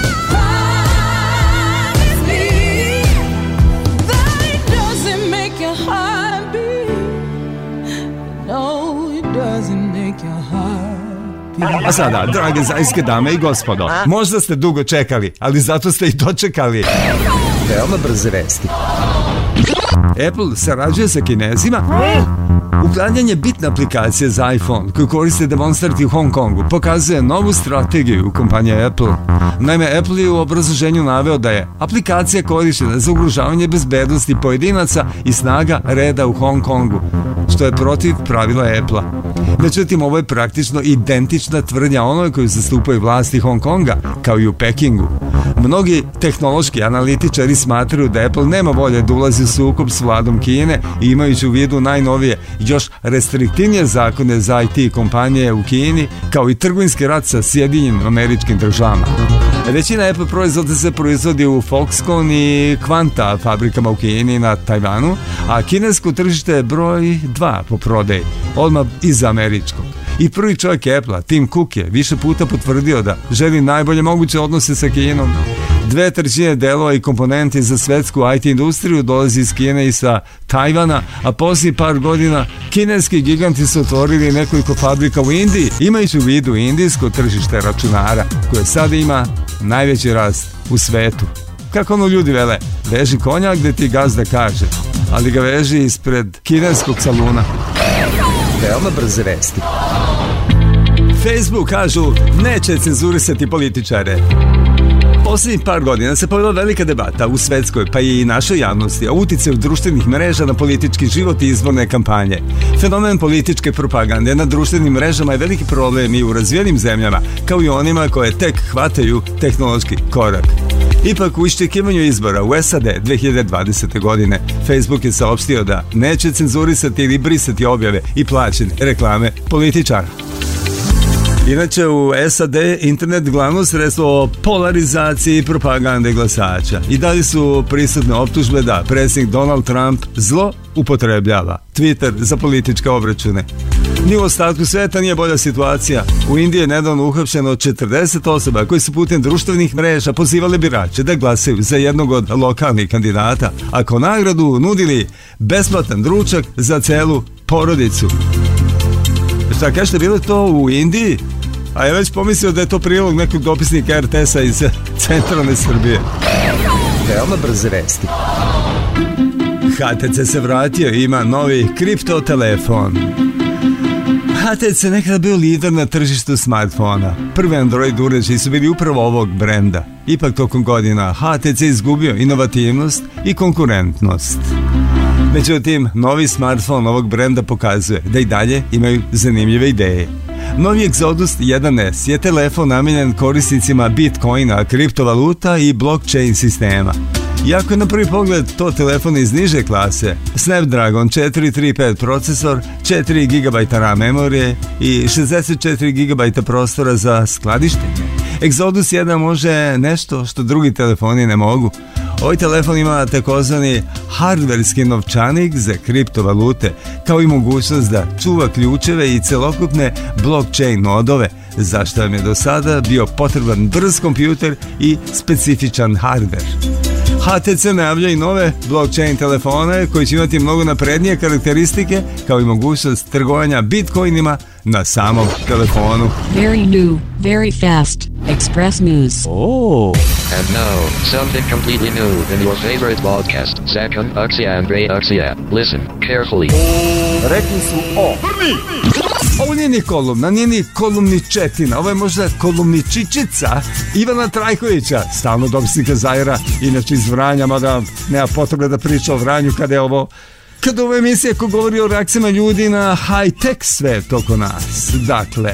Promise me that it doesn't make your heart beat. No, it doesn't make your heart beat. A sada, drage zajske dame i gospodo, možda ste dugo čekali, ali zato ste i dočekali veoma brze vesti. Apple sarađuje sa Kinezima. Uklanjanje bitne aplikacije za iPhone koju koriste demonstranti u Hong Kongu pokazuje novu strategiju kompanije Apple. Naime, Apple je u obrazloženju naveo da je aplikacija korištena za ugrožavanje bezbednosti pojedinaca i snaga reda u Hong Kongu, što je protiv pravila Apple-a. Međutim, ovo je praktično identična tvrdnja onoj koju zastupaju vlasti Hong Konga, kao i u Pekingu. Mnogi tehnološki analitičari smatraju da Apple nema volje da ulazi u sukob s vladom Kine i imajući u vidu najnovije, još restriktivnije zakone za I T kompanije u Kini, kao i trgovinski rat sa Sjedinjenim Američkim Državama. Većina Apple proizvoda se proizvodi u Foxconn i Quanta fabrikama u Kini na Tajvanu, a kinesko tržište je broj dva po prodaji, odmah iza američkog. I prvi čovjek Apple-a, Tim Cook, je više puta potvrdio da želi najbolje moguće odnose sa Kinom. Dve trećine delova i komponenti za svetsku I T industriju dolazi iz Kine i sa Tajvana, a poslije par godina kineski giganti su otvorili nekoliko fabrika u Indiji, imajući u vidu indijsko tržište računara, koje sad ima najveći rast u svetu. Kako ono ljudi vele, veži konja gde ti gazda kaže, ali ga veži ispred kineskog saluna. Veoma brze vesti. Facebook kažu neće cenzurisati političare. Posljednjih par godina se povela velika debata u svetskoj pa i našoj javnosti o uticaju društvenih mreža na politički život i izborne kampanje. Fenomen političke propagande na društvenim mrežama je veliki problem i u razvijenim zemljama, kao i onima koje tek hvataju tehnološki korak. Ipak u iščekivanju izbora u S A D dve hiljade dvadesete. godine Facebook je saopštio da neće cenzurisati ili brisati objave i plaćene reklame političara. Inače, u S A D internet glavno sredstvo o polarizaciji i propagande glasača. I dalje su prisutne optužbe da predsjednik Donald Trump zlo upotrebljava Twitter za političke obračune. Ni u ostatku sveta nije bolja situacija. U Indiji je nedavno uhapšeno četrdeset osoba koji su putem društvenih mreža pozivali birače da glasaju za jednog od lokalnih kandidata, a kao nagradu nudili besplatan ručak za celu porodicu. Šta kažete, bilo je to u Indiji? A ja već pomislio da je to prilog nekog dopisnika R T S-a iz centralne Srbije. Veoma brze vesti. H T C se vratio i ima novi kripto telefon. H T C nekada bio lider na tržištu smartfona. Prvi Android uređaji su bili upravo ovog brenda. Ipak tokom godina H T C izgubio inovativnost i konkurentnost. Međutim, novi smartfon ovog brenda pokazuje da i dalje imaju zanimljive ideje. Novi Exodus jedan S je telefon namijenjen korisnicima Bitcoina, kriptovaluta i blockchain sistema. Iako je na prvi pogled to telefon iz niže klase, Snapdragon četiri tri pet procesor, četiri gigabajta RAM memorije i šezdeset četiri gigabajta prostora za skladištenje, Exodus jedan može nešto što drugi telefoni ne mogu. Ovaj telefon ima takozvani hardverski novčanik za kriptovalute, kao i mogućnost da čuva ključeve i celokupne blockchain nodove, za što vam je do sada bio potreban brz kompjuter i specifičan hardver. H T C najavlja i nove blockchain telefone koji će imati mnogo naprednije karakteristike, kao i mogućnost trgovanja bitcoinima na samom telefonu. Very new, very fast. Express news. Oh. And now, something completely new in your favorite podcast, Zakon Akcija and Ray Akcija. Listen carefully. Rekli su o. Ovo nije ni kolumna, nije ni kolumničetina, ovo je možda kolumničičica Ivana Trajkovića, stalno dopisnika Zaira, inače iz Vranja, mada nema potrebe da priča o Vranju kada je ovo kada ovo emisija koja govori o reakcijama ljudi na high-tech svet oko nas. Dakle,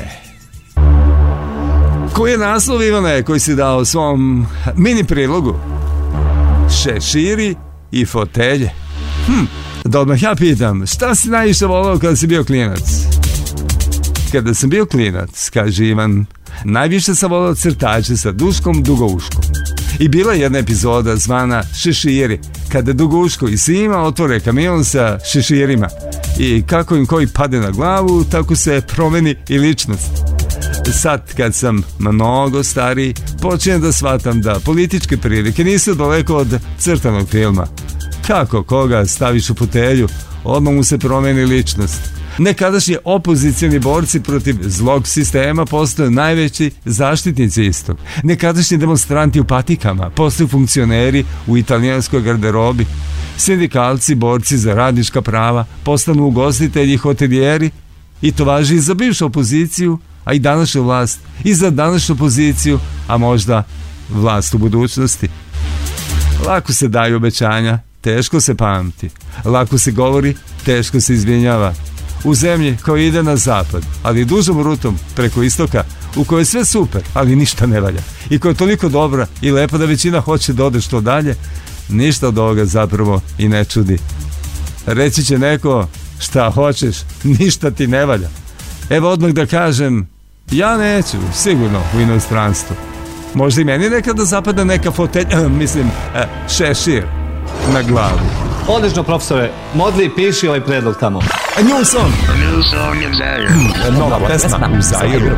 koji je naslov, Ivane, koji si dao svom mini prilogu? Šeširi i fotelje. Hm, da odmah ja pitam, šta si najviše volao kada si bio klinac? Kada sam bio klinac, kaže Ivan, najviše sam volao crtače sa Duškom Dugouškom. I bila je jedna epizoda zvana Šeširi, kada Dugouško i Sima otvore kamion sa šeširima. I kako im koji pade na glavu, tako se promeni i ličnost. Sad, kad sam mnogo stariji, počinjem da shvatam da političke prilike nisu daleko od crtanog filma. Kako koga staviš u fotelju, odmah mu se promeni ličnost. Nekadašnji opozicijni borci protiv zlog sistema postaju najveći zaštitnici istog. Nekadašnji demonstranti u patikama postaju funkcioneri u italijanskoj garderobi. Sindikalci, borci za radnička prava postanu ugostitelji i hotelijeri. I to važi i za bivšu opoziciju, a i današnju vlast, i za današnju poziciju, a možda vlast u budućnosti. Lako se daju obećanja, teško se pamti. Lako se govori, teško se izvinjava. U zemlji koja ide na zapad, ali dužom rutom preko istoka, u kojoj je sve super, ali ništa ne valja, i koja je toliko dobra i lepa da većina hoće da ode što dalje, ništa od ovoga zapravo i ne čudi. Reći će neko, šta hoćeš, ništa ti ne valja. Evo odmah da kažem, ja neću, sigurno u inostranstvu. Možda i meni nekada zapada neka fotelja, mislim, šešir na glavu. Odlično, profesore. Modli, piši ovaj predlog tamo. A new song. A new song in Zaire. Nova pesma u Zairu.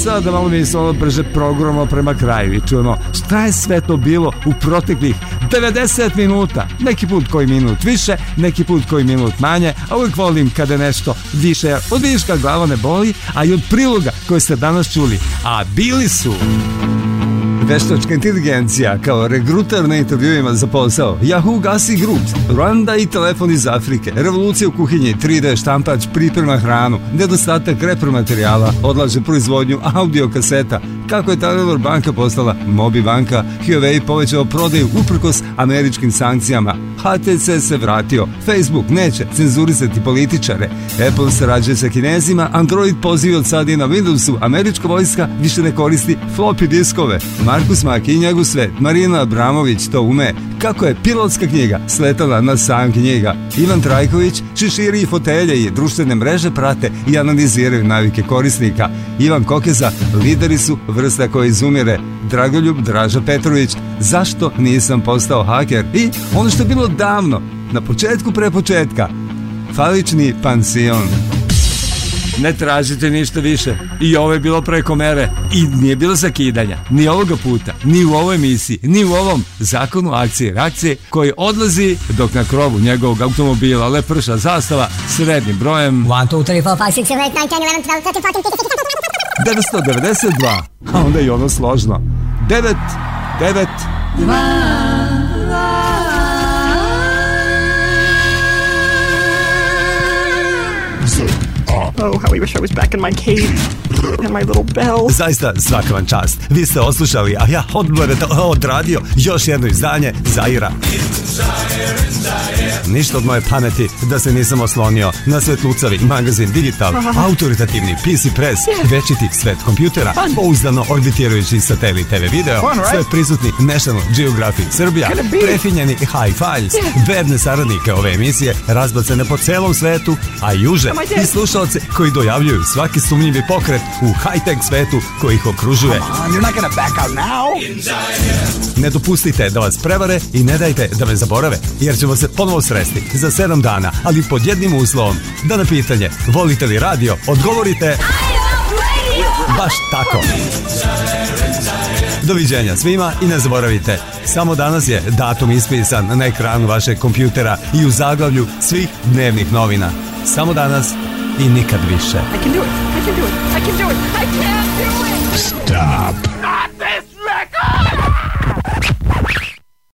sad da malo mi se ono brže programo prema kraju i čujemo šta je sve to bilo u proteklih devedeset minuta. Neki put koji minut više, neki put koji minut manje, a uvijek volim kada nešto više od viška glava ne boli, a i od priloga koje ste danas čuli. A bili su... Veštačka inteligencija kao regruter na intervjuima za posao, Yahoo gasi Groups, Rwanda i telefon iz Afrike, revolucija u kuhinji, tri D štampač priprema hranu, nedostatak repromaterijala, odlaže proizvodnju audio kaseta, kako je Telenor banka postala Mobi banka, Huawei povećao prodaju uprkos američkim sankcijama, H T C se vratio, Facebook neće cenzurisati političare, Apple sarađuje sa Kinezima, Android poziva od sad i na Windowsu, američka vojska više ne koristi floppy diskove, Markus Maki i njegov svet, Marina Abramović to ume, kako je pilotska knjiga sletala na sam knjiga, Ivan Trajković šiširi i fotelje i društvene mreže prate i analiziraju navike korisnika, Ivan Kokeza, lideri su vrsta koja izumire, Dragoljub Draža Petrović, zašto nisam postao haker i ono što je bilo davno, na početku pre početka, falični pansion. Ne tražite ništa više. I ovo je bilo preko mere. I nije bilo zakidanja. Ni ovoga puta, ni u ovoj emisiji, ni u ovom zakonu akcije reakcije koji odlazi dok na krovu njegovog automobila leprša zastava srednjim brojem devetsto devedeset dva. A onda i ono složno. devet devet Oh, how I wish I was back in my cave and my little bell. Zaista svaka vam čast. Vi ste oslušali, a ja odgledate odradio još jedno izdanje Zaira. Ništa od moje pameti da se nisam oslonio na Svetlucavi magazin Digital, autoritativni P C Press, večiti svet kompjutera, pouzdano orbitirajući satelit T V video, sve prisutni National Geographic Srbija, prefinjeni High Files, verne saradnike ove emisije, razbacene po celom svetu, a juže i slušalce koji dojavljuju svaki sumnjivi pokret u high-tech svetu koji ih okružuje. Ne dopustite da vas prevare i ne dajte da me zaborave, jer ćemo se ponovo sresti za sedam dana, ali pod jednim uslovom, da na pitanje volite li radio odgovorite baš tako. Doviđenja svima i ne zaboravite, samo danas je datum ispisan na ekranu vašeg kompjutera i u zaglavlju svih dnevnih novina. Samo danas i nikad više. I can do it. I can do it. I can do it. I can do it. Stop.